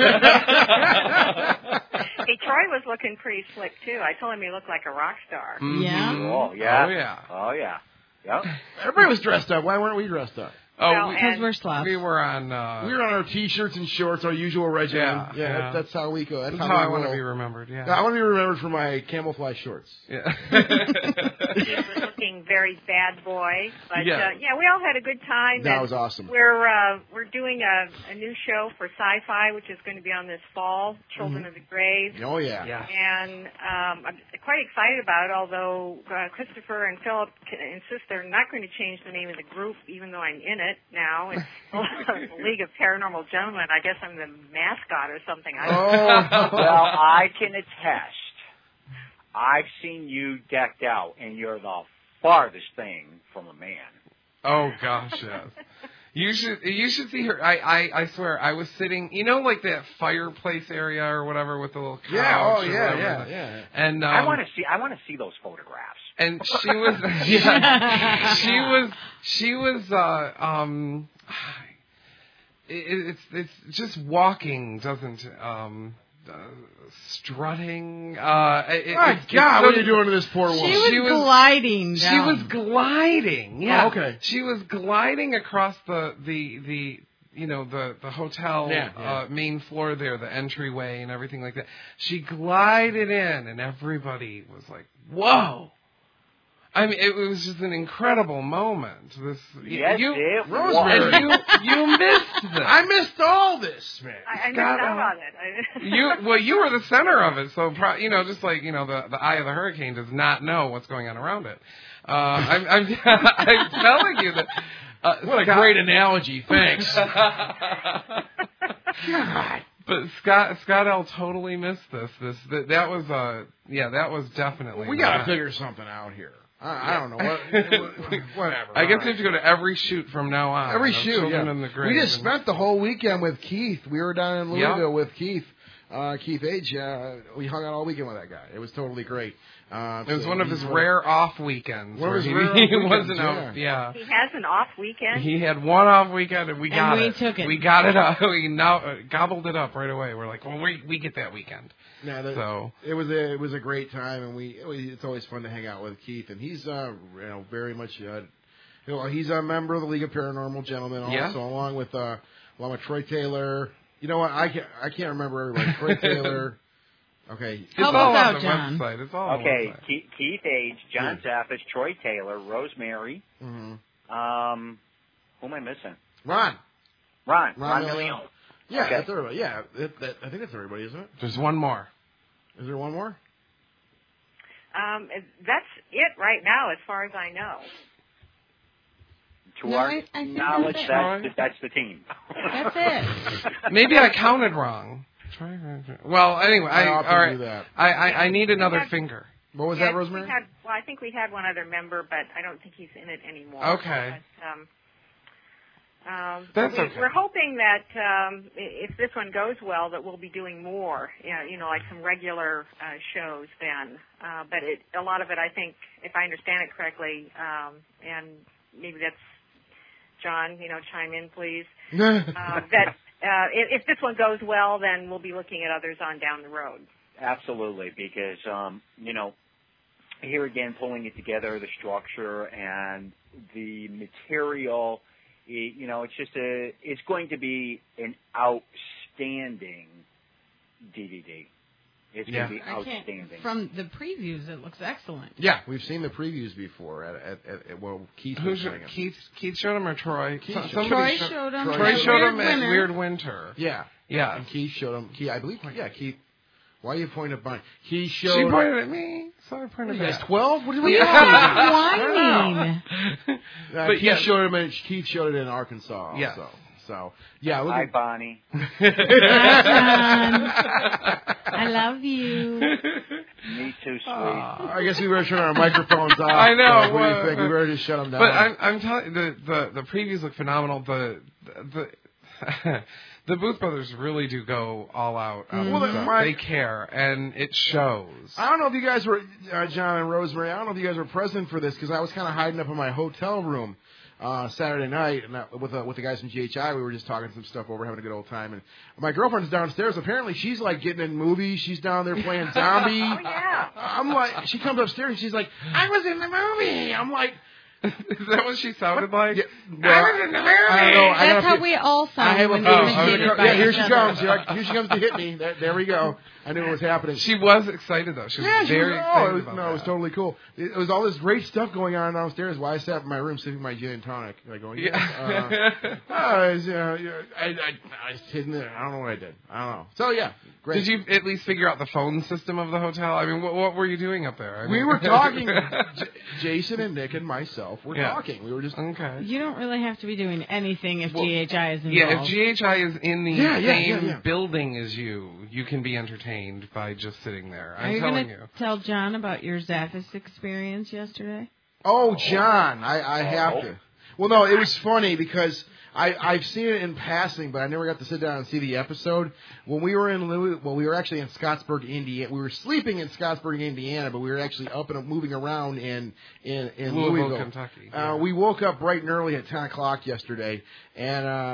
Hey, Troy was looking pretty slick too. I told him he looked like a rock star. Mm-hmm. Yeah. Oh yeah. Oh yeah. Yep. Everybody was dressed up. Why weren't we dressed up? Oh, because we're slobs. We were on our T-shirts and shorts, our usual regimen. Yeah. That's how we go. That's how I want to be remembered. Yeah. I want to be remembered for my camouflage shorts. Yeah. He was looking very bad boy, but we all had a good time. That was awesome. We're doing a new show for Sci-Fi, which is going to be on this fall, Children of the Grave. Oh yeah. And I'm quite excited about it. Although Christopher and Philip insist they're not going to change the name of the group, even though I'm in it now. It's the League of Paranormal Gentlemen. I guess I'm the mascot or something. Well, I can attest. I've seen you decked out, and you're the farthest thing from a man. Oh gosh, yes. You should see her. I swear, I was sitting, like that fireplace area or whatever with the little couch. Yeah. And I want to see those photographs. And she was, she was. It's just walking doesn't strutting. My God, what are you doing to this poor woman? She was gliding down. She was gliding. Yeah. Oh, okay. She was gliding across the hotel main floor there, the entryway and everything like that. She glided in, and everybody was like, "Whoa!" I mean, it was just an incredible moment. Rosemary, you missed this. I missed all this, man. I missed out on it. You were the center of it, so just like the eye of the hurricane does not know what's going on around it. I'm telling you that. What a great analogy! Thanks. God. But Scott L totally missed this. That was definitely. We got to figure something out here. I don't know. Whatever. I guess we have to go to every shoot from now on. Every shoot, yeah. We just spent the whole weekend with Keith. We were down in Louisville with Keith. Keith H. We hung out all weekend with that guy. It was totally great. It was one of his rare off weekends. One of his he rare off weekends, wasn't out. Yeah. He has an off weekend. He had one off weekend, and we got it. Took it. We got it up. We gobbled it up right away. We're like, well, we get that weekend. Yeah, it was a great time, and it's always fun to hang out with Keith, and he's very much he's a member of the League of Paranormal Gentlemen also, along with Troy Taylor. You know what? I can't remember everybody. Troy Taylor. Okay. It's all on the website. It's all on the website. Keith H., John Zaffis, Troy Taylor, Rosemary. Mm-hmm. Who am I missing? Ron Leon. Yeah, okay. That's everybody. Yeah, I think that's everybody, isn't it? There's one more. Is there one more? That's it right now, as far as I know. To our knowledge, that's the team. That's it. Maybe I counted wrong. Well, anyway, I need another finger. What was that, Rosemary? I think we had one other member, but I don't think he's in it anymore. Okay. But, we're hoping that if this one goes well, that we'll be doing more, like some regular shows then. But a lot of it, I think, if I understand it correctly, and maybe that's John, chime in, please. That if this one goes well, then we'll be looking at others on down the road. Absolutely, because here again, pulling it together, the structure and the material, it's going to be an outstanding DVD. It's going to be outstanding. From the previews, it looks excellent. Yeah, we've seen the previews before. Keith was showing them. Keith showed them, or Troy? Troy showed them. Troy showed them at Weird Winter. Yeah. Yeah. And Keith showed them. I believe. Yeah, Keith. Why are you pointing at mine? She pointed at me, so I pointed at 12? What are you whining? Keith showed him. Keith showed it in Arkansas. Yeah. So yeah. Hi, Bonnie. Hi, John. I love you. Me too, sweet. I guess we better turn our microphones off. I know. What do you think? We better just shut them down. But I'm telling you, the previews look phenomenal. The Booth Brothers really do go all out. They care, and it shows. I don't know if you guys were, John and Rosemary, I don't know if you guys were present for this, because I was kind of hiding up in my hotel room Saturday night and with the guys from GHI. We were just talking some stuff over, having a good old time. And my girlfriend's downstairs. Apparently, she's like getting in movies. She's down there playing zombie. Oh, yeah. I'm like, she comes upstairs and she's like, I was in the movie. I'm like, is that what she sounded like? Yeah, I was in the movie. I know. That's how we all sound when imitated by here each she other. comes. Here she comes to hit me. There we go. I knew what was happening. She was excited, though. She was very excited about that. It was totally cool. It was all this great stuff going on downstairs while I sat in my room sipping my gin and tonic. Like going, I was hitting it. I don't know what I did. I don't know. So, yeah. Great. Did you at least figure out the phone system of the hotel? I mean, what were you doing up there? We were talking. Jason and Nick and myself were talking. We were just... Okay. You don't really have to be doing anything if GHI is involved. Yeah, if GHI is in the same building as you can be entertained by just sitting there. I'm telling you. Are you going to tell John about your Zaffis experience yesterday? Oh, John, I have to. Well, no, it was funny because I've seen it in passing, but I never got to sit down and see the episode. When we were we were actually in Scottsburg, Indiana. We were sleeping in Scottsburg, Indiana, but we were actually up and moving around in Louisville, Kentucky. We woke up bright and early at 10 o'clock yesterday, and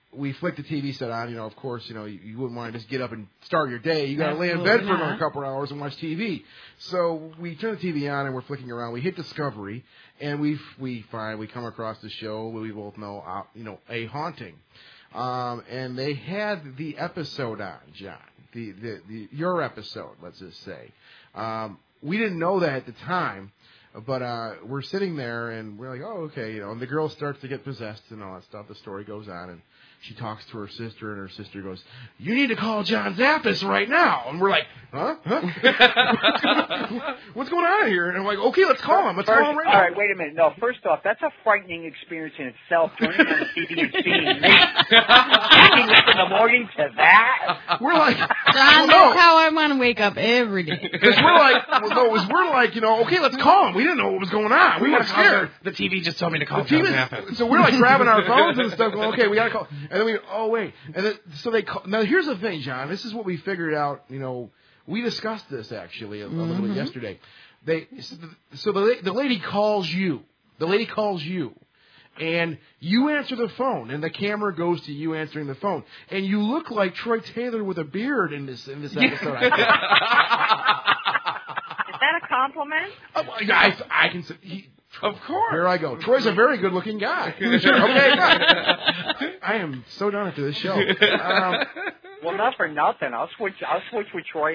we flicked the TV set on. Of course, you wouldn't want to just get up and start your day. You got to lay in bed for another couple of hours and watch TV. So we turn the TV on and we're flicking around. We hit Discovery, and we come across the show we both know, A Haunting, and they had the episode on, John, your episode, let's just say. We didn't know that at the time. But we're sitting there, and we're like, oh, okay, and the girl starts to get possessed and all that stuff. The story goes on, and she talks to her sister, and her sister goes, you need to call John Zappis right now. And we're like, huh? What's going on here? And I'm like, okay, let's call him. Let's call him right now. All right, wait a minute. No, first off, that's a frightening experience in itself, turning on the TV and seeing me waking up in the morning to that. We're like, John, that's how I want to wake up every day. Because we're like, okay, let's call him. We didn't know what was going on. We were scared. The TV just told me to call John Zappis. So we're like grabbing our phones and stuff, going, okay, we got to call. And then wait. And then, so they call. Now, here's the thing, John. This is what we figured out. We discussed this, actually, a little bit yesterday. The lady calls you. The lady calls you. And you answer the phone, and the camera goes to you answering the phone. And you look like Troy Taylor with a beard in this episode. Is that a compliment? I can say... Of course. Here I go. Troy's a very good-looking guy. Okay. I am so done after this show. Well, not for nothing. I'll switch with Troy.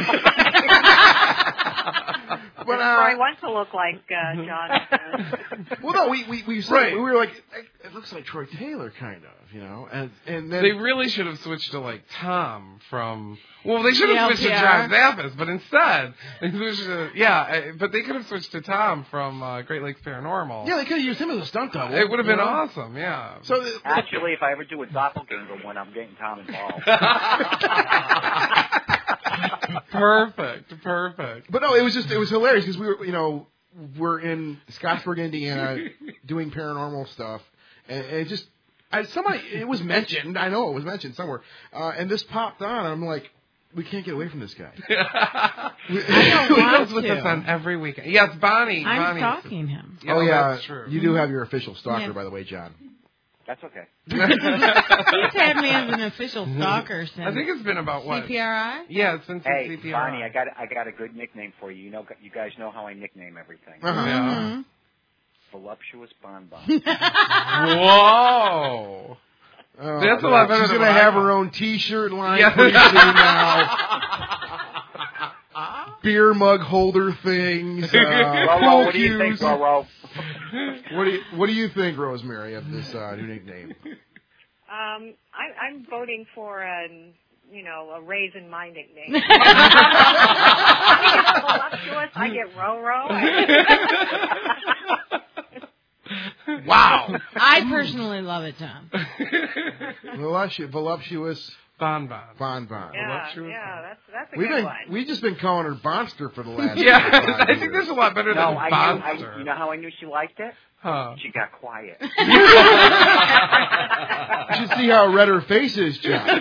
But Troy wants to look like John. Well, no, we said we were like, it looks like Troy Taylor, kind of, and then they really should have switched to like Tom from. Well, they should have switched to John Zappis, but instead they switched to but they could have switched to Tom from Great Lakes Paranormal. Yeah, they could have used him as a stunt double. It would have been awesome. Yeah. So actually, if I ever do a doppelganger one, I'm getting Tom involved. Perfect. But no, it was hilarious because we were, we're in Scottsburg, Indiana, doing paranormal stuff, and it just, it was mentioned. I know it was mentioned somewhere, and this popped on. And I'm like, we can't get away from this guy. He goes with us on every weekend. Yes, Bonnie. I'm stalking him. Oh yeah, that's true. You do have your official stalker, by the way, John. That's okay. He's had me as an official stalker since. I think it's been about what? CPRI? Yeah, since CPRI. Hey, Bonnie, I got a good nickname for you. You guys know how I nickname everything. Yeah. Voluptuous Bonbon. Whoa. Oh, that's a lot better. She's going to have her own T-shirt line pretty soon now. Beer mug holder things. What do you think, Roro? What do you think, Rosemary, of this new nickname? I'm voting for a raise in my nickname. I get voluptuous. I get Roro. Wow. I personally love it, Tom. Voluptuous Bonbon. Yeah, that's a good one. We've just been calling her Bonster for the last I think there's a lot better than Bonster. You know how I knew she liked it? Huh. She got quiet. You should see how red her face is, John.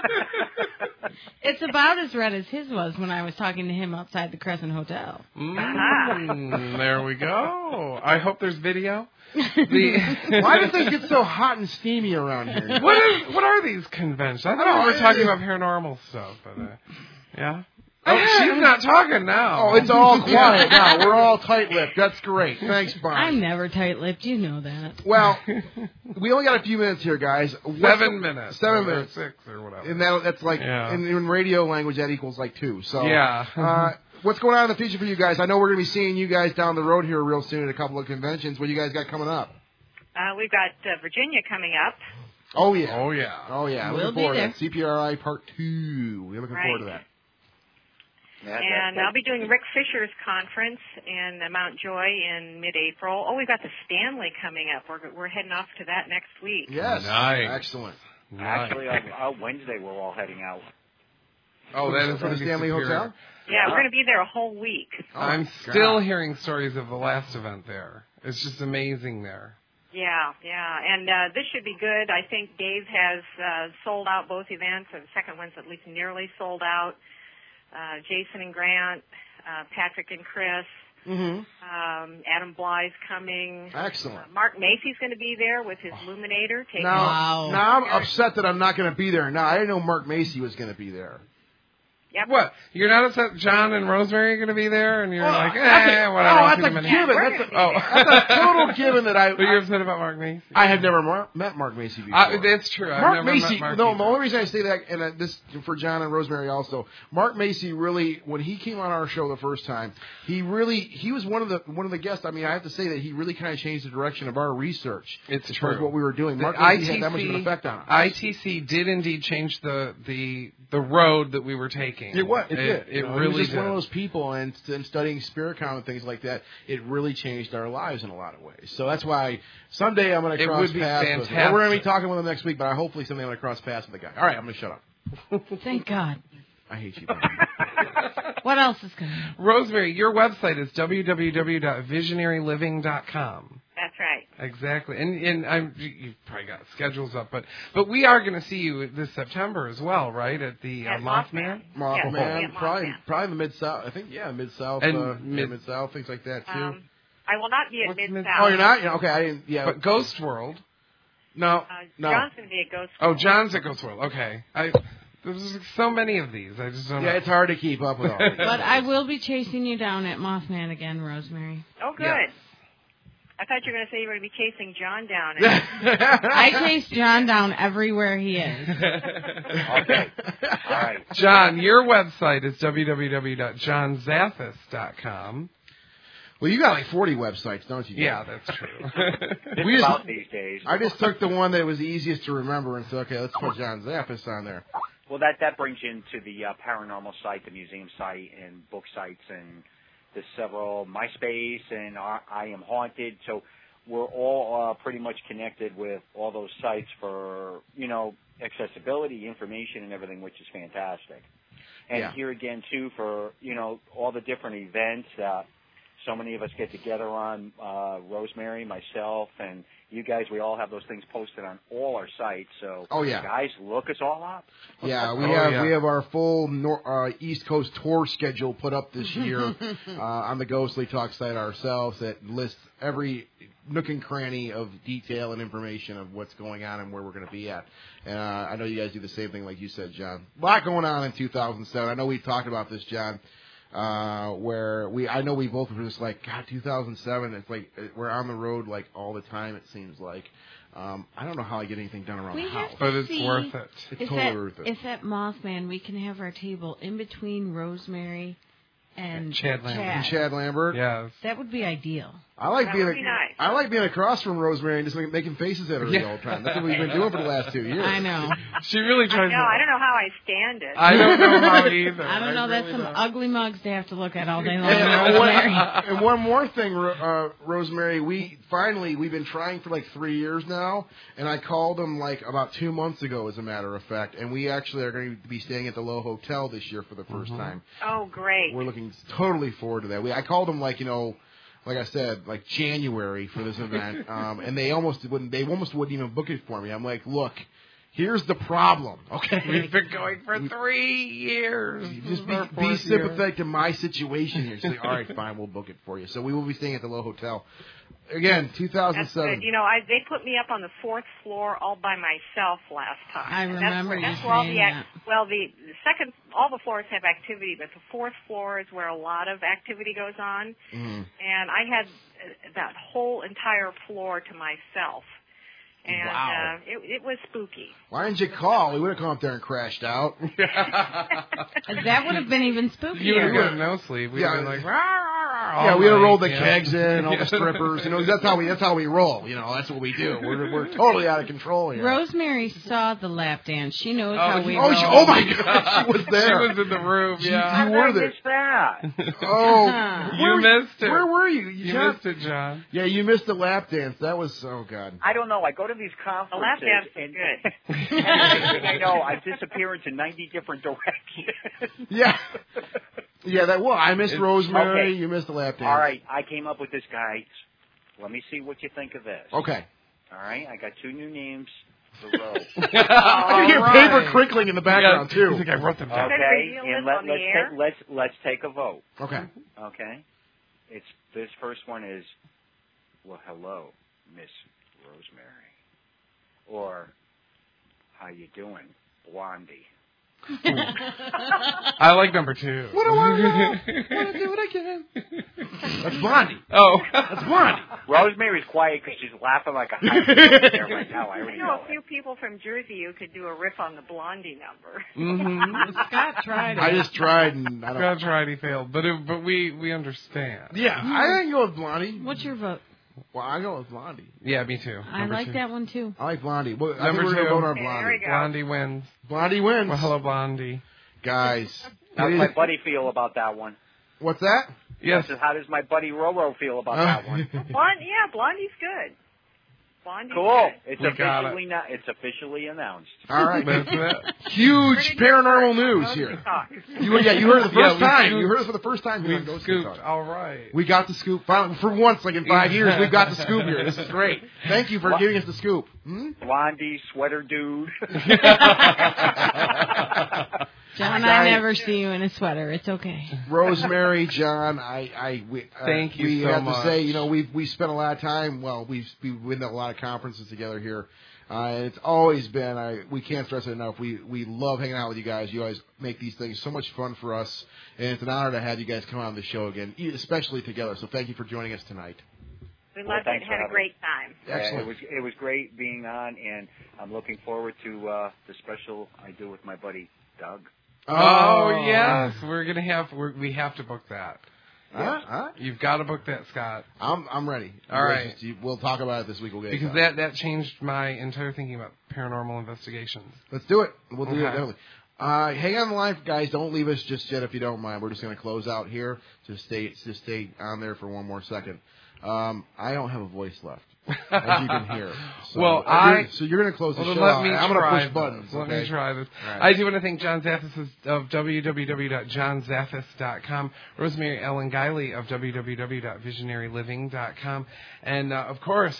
It's about as red as his was when I was talking to him outside the Crescent Hotel. There we go. I hope there's video. Why do things get so hot and steamy around here? What are these conventions? I thought we were talking about paranormal stuff. But, yeah? Oh, she's not talking now. Oh, it's all quiet now. We're all tight-lipped. That's great. Thanks, Bonnie. I'm never tight-lipped. You know that. Well, we only got a few minutes here, guys. 7 minutes. 7 minutes. Or 6 or whatever. And that's like, in radio language, that equals like 2. So, yeah. What's going on in the future for you guys? I know we're going to be seeing you guys down the road here real soon at a couple of conventions. What do you guys got coming up? We've got Virginia coming up. Oh, yeah. We'll looking forward be to that. CPRI Part 2. We're looking forward to that. And I'll be doing Rick Fisher's conference in Mount Joy in mid-April. Oh, we've got the Stanley coming up. We're heading off to that next week. Yes. Nice. Excellent. Actually, on Wednesday we're all heading out. Oh, that is for the Stanley Hotel? Yeah, we're going to be there a whole week. I'm still hearing stories of the last event there. It's just amazing there. Yeah. And this should be good. I think Dave has sold out both events, and the second one's at least nearly sold out. Jason and Grant, Patrick and Chris. Mm-hmm. Adam Bly's coming. Excellent. Mark Macy's going to be there with his Luminator. Now I'm upset that I'm not going to be there. Now, I didn't know Mark Macy was going to be there. Yep. What? You're not upset John and Rosemary are going to be there? And you're like, whatever. That's a given. That's a total given that I... But you're upset about Mark Macy? I have never met Mark Macy before. That's true. Mark Macy, the only reason I say that, and this for John and Rosemary also, Mark Macy really, when he came on our show the first time, he was one of the guests. I mean, I have to say that he really kind of changed the direction of our research. It's as true. far as what we were doing. Mark Macy had that much of an effect on us. ITC did indeed change the road that we were taking. It did. It really really was just did. one of those people, and studying Spiritcom and things like that, it really changed our lives in a lot of ways. So that's why someday I'm going to cross paths with him. We're going to be talking with him next week, but hopefully someday I'm going to cross paths with the guy. All right, I'm going to shut up. Thank God. I hate you. What else is going on? Rosemary, your website is www.visionaryliving.com. That's right. Exactly, and you've probably got schedules up, but we are going to see you this September as well, right? At the Mothman. Mothman, probably the Mid-South. I think Mid-South, Mid-South, things like that too. I will not be at Mid-South. Oh, you're not? Okay, I didn't. Yeah, but Ghost World. No. John's going to be at Ghost Oh, World. John's at Ghost World. Okay, there's so many of these. I just don't know. Yeah, it's hard to keep up with all these. But I will be chasing you down at Mothman again, Rosemary. Oh, good. Yes. I thought you were going to say you were going to be chasing John down. I chase John down everywhere he is. Okay. All right. John, your website is www.johnzathis.com. Well, you got like 40 websites, don't you? Yeah, that's true. It's about these days. I just took the one that was easiest to remember and said, okay, let's put John Zathis on there. Well, that brings you into the paranormal site, the museum site, and book sites, and there's several MySpace and I Am Haunted. So we're all pretty much connected with all those sites for, accessibility, information, and everything, which is fantastic. And here again, too, for, all the different events that so many of us get together on, Rosemary, myself, and you guys, we all have those things posted on all our sites. So, guys, look us all up. Yeah, we have our full East Coast tour schedule put up this year on the Ghostly Talk site ourselves that lists every nook and cranny of detail and information of what's going on and where we're going to be at. And I know you guys do the same thing like you said, John. A lot going on in 2007. I know we talked about this, John. Where I know we both were just like, God, 2007, it's like we're on the road like all the time, it seems like. I don't know how I get anything done around the house. But it's worth it. It's totally worth it. If at Mothman we can have our table in between Rosemary and Chad Lambert. Yes. That would be ideal. I like nice. being across from Rosemary and just making faces at her the whole time. That's what we've been doing for the last 2 years. I know. She really tries. I don't know how I stand it. I don't know how either. I don't know. That's some ugly mugs to have to look at all day long. And one more thing, Rosemary. We've been trying for like 3 years now, and I called them like about 2 months ago, as a matter of fact. And we actually are going to be staying at the Low Hotel this year for the first time. Oh, great! We're looking totally forward to that. I called them like I said, like January for this event, and they almost wouldn't even book it for me. I'm like, look, here's the problem. Okay, we've been going for 3 years. Just be sympathetic to my situation here. Say, all right, fine, we'll book it for you. So we will be staying at the Low Hotel. Again, 2007. They put me up on the 4th floor all by myself last time. I remember you saying that. Well, the second, all the floors have activity, but the 4th floor is where a lot of activity goes on. Mm-hmm. And I had that whole entire floor to myself. And wow. It was spooky. Why didn't you call? We would have come up there and crashed out. That would have been even spookier. You would have gotten no sleep. We'd have been like, yeah, we would have rolled the kegs in, all the strippers. That's how we roll. That's what we do. We're totally out of control here. Rosemary saw the lap dance. She knows how we roll. Oh my God, she was there. She was in the room. Yeah, you were there. Missed that. Oh, you missed it. Where were you? You missed it, John. Yeah, you missed the lap dance. That was God. I don't know. I go to these conferences. The lap dance is good. And I know I disappear into 90 different directions. Yeah. Yeah, I missed Rosemary. Okay. You missed the lap dance. All right, I came up with this, guys. Let me see what you think of this. Okay. All right, I got 2 new names for Rose. I can hear paper crinkling in the background too. I think I wrote them down. Okay, and let's take a vote. Okay. Okay. This first one is, well, hello, Miss Rosemary, or how you doing, Blondie? I like number 2. What do I know? Want to do it again? That's Blondie. Oh, that's Blondie. Rosemary's quiet because she's laughing like a hyena there right now. I already know know a few people from Jersey who could do a riff on the Blondie number. Mm-hmm. Scott tried it. I just tried and I don't. Scott tried, he failed, but we understand. Yeah, I think go with Blondie. What's your vote? Well, I go with Blondie. Yeah, me too. I like that one too. I like Blondie. Well, I Number think we're 2. gonna vote on Blondie. Blondie wins. Blondie wins. Well, hello, Blondie. Guys, How does my buddy feel about that one? What's that? Yes. How does my buddy Roro feel about that one? Blondie's good. Blondie's Cool. good. It's officially announced. All right. That's it. Huge paranormal news here. You heard it the first time. You heard it for the first time here on Ghost Scooped. Talk. All right. We got the scoop. Finally, for once, like in 5 years, we've got the scoop here. This is great. Thank you for giving us the scoop. Blondie, sweater dude. John, I never see you in a sweater. It's okay. Rosemary, John, thank you we so have much. to say, we spent a lot of time. Well, we've been to a lot of conferences together here, and it's always been. We can't stress it enough. We love hanging out with you guys. You guys make these things so much fun for us, and it's an honor to have you guys come on the show again, especially together. So thank you for joining us tonight. We loved it. Had a great time. Excellent. It was great being on, and I'm looking forward to the special I do with my buddy Doug. Oh yes, we have to book that. Yeah. You've got to book that, Scott. I'm ready. All right. We'll talk about it this week. We'll get because that changed my entire thinking about paranormal investigations. Let's do it. We'll do it definitely. Hang on the line, guys. Don't leave us just yet if you don't mind. We're just going to close out here. Just stay on there for one more second. I don't have a voice left, as you can hear. So, so you're going to close the show out. I'm going to push buttons. Let me try this. Right. I do want to thank John Zaffis of www.johnzaffis.com, Rosemary Ellen Guiley of www.visionaryliving.com, and, of course,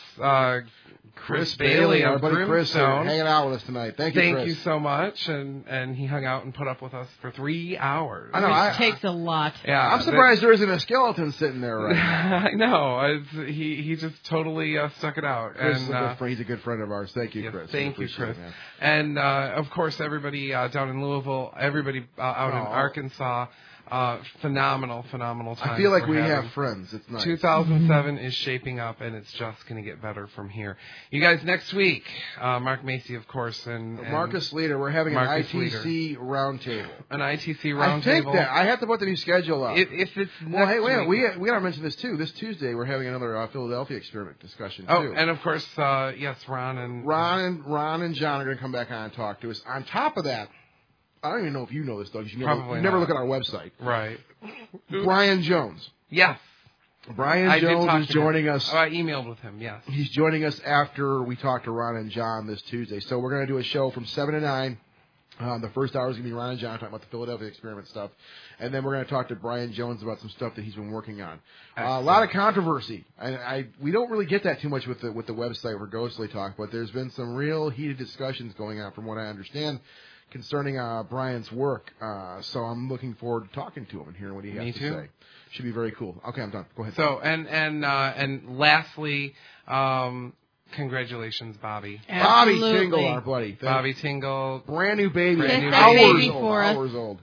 Chris Bailey our of buddy Chris, Brimstone. hanging out with us tonight. Thank you, Chris. Thank you so much, and he hung out and put up with us for 3 hours. I know. It takes a lot. Yeah, I'm surprised there isn't a skeleton sitting there right now. I know. He just totally stuck it out. Chris and, he's a good friend of ours. Thank you, Chris. Thank you, Chris. And, of course, everybody down in Louisville, everybody out in Arkansas, phenomenal time. I feel like we have friends. It's nice. 2007 is shaping up, and it's just going to get better from here. You guys, next week, Mark Macy, of course, and Marcus Leader. We're having an ITC roundtable. An ITC roundtable. I think that I have to put the new schedule up. If it's well, hey, wait a minute. We got to mention this too. This Tuesday, we're having another Philadelphia experiment discussion too. Oh, and of course, yes, Ron and John are going to come back on and talk to us. On top of that, I don't even know if you know this, though, because you never look at our website. Right. Brian Jones. Yes. Brian Jones is joining us. I emailed with him, yes. He's joining us after we talk to Ron and John this Tuesday. So we're going to do a show from 7 to 9. The first hour is going to be Ron and John talking about the Philadelphia experiment stuff. And then we're going to talk to Brian Jones about some stuff that he's been working on. A lot of controversy. We don't really get that too much with the website for Ghostly Talk, but there's been some real heated discussions going on from what I understand concerning Brian's work. So I'm looking forward to talking to him and hearing what he has to say. Should be very cool. Okay, I'm done. Go ahead. So, and lastly, congratulations, Bobby. Absolutely. Bobby Tingle, our buddy. Bobby Tingle. Brand new baby. Hours old.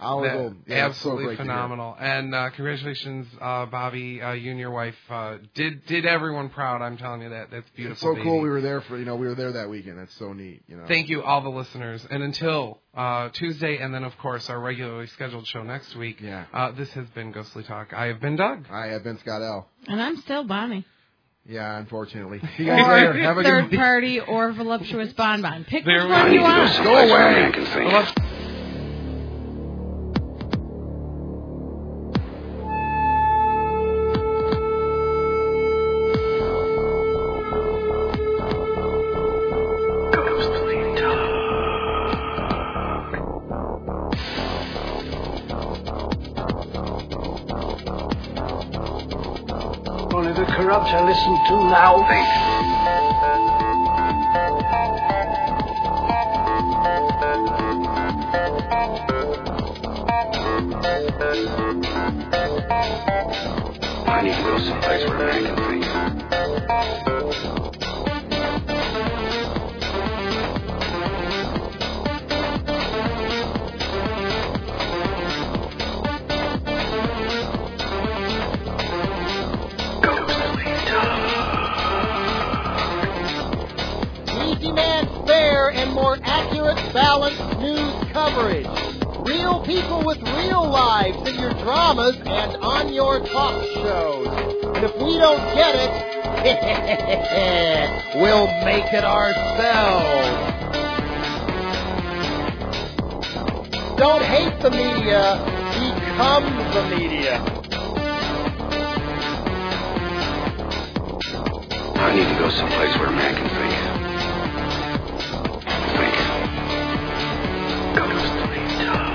Absolutely phenomenal. And congratulations, Bobby. You and your wife did everyone proud. I'm telling you that. That's beautiful. It's so baby. cool. We were there that weekend. That's so neat. Thank you, all the listeners. And until Tuesday, and then of course our regularly scheduled show next week. Yeah. This has been Ghostly Talk. I have been Doug. I have been Scott L. And I'm still Bonnie. Yeah, unfortunately. See you guys later. Have a third good party or voluptuous bonbon. Pick which one you want. Go away. Only the corrupt I listen to now. I need to go someplace where a man can think. We demand fair and more accurate, balanced news coverage. Real people with real lives in your dramas and on your talk shows. And if we don't get it, we'll make it ourselves. Don't hate the media, become the media. I need to go someplace where a man can think. Think. Ghostly talk.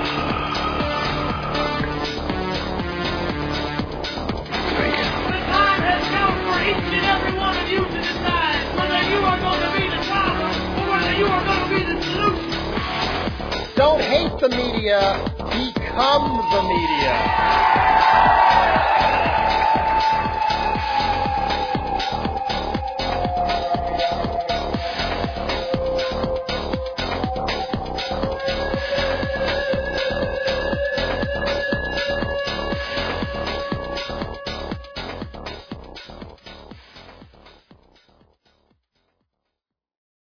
Think. The time has come for each and every one of you to decide whether you are going to be the problem or whether you are going to be the solution. Don't hate the media, become the media.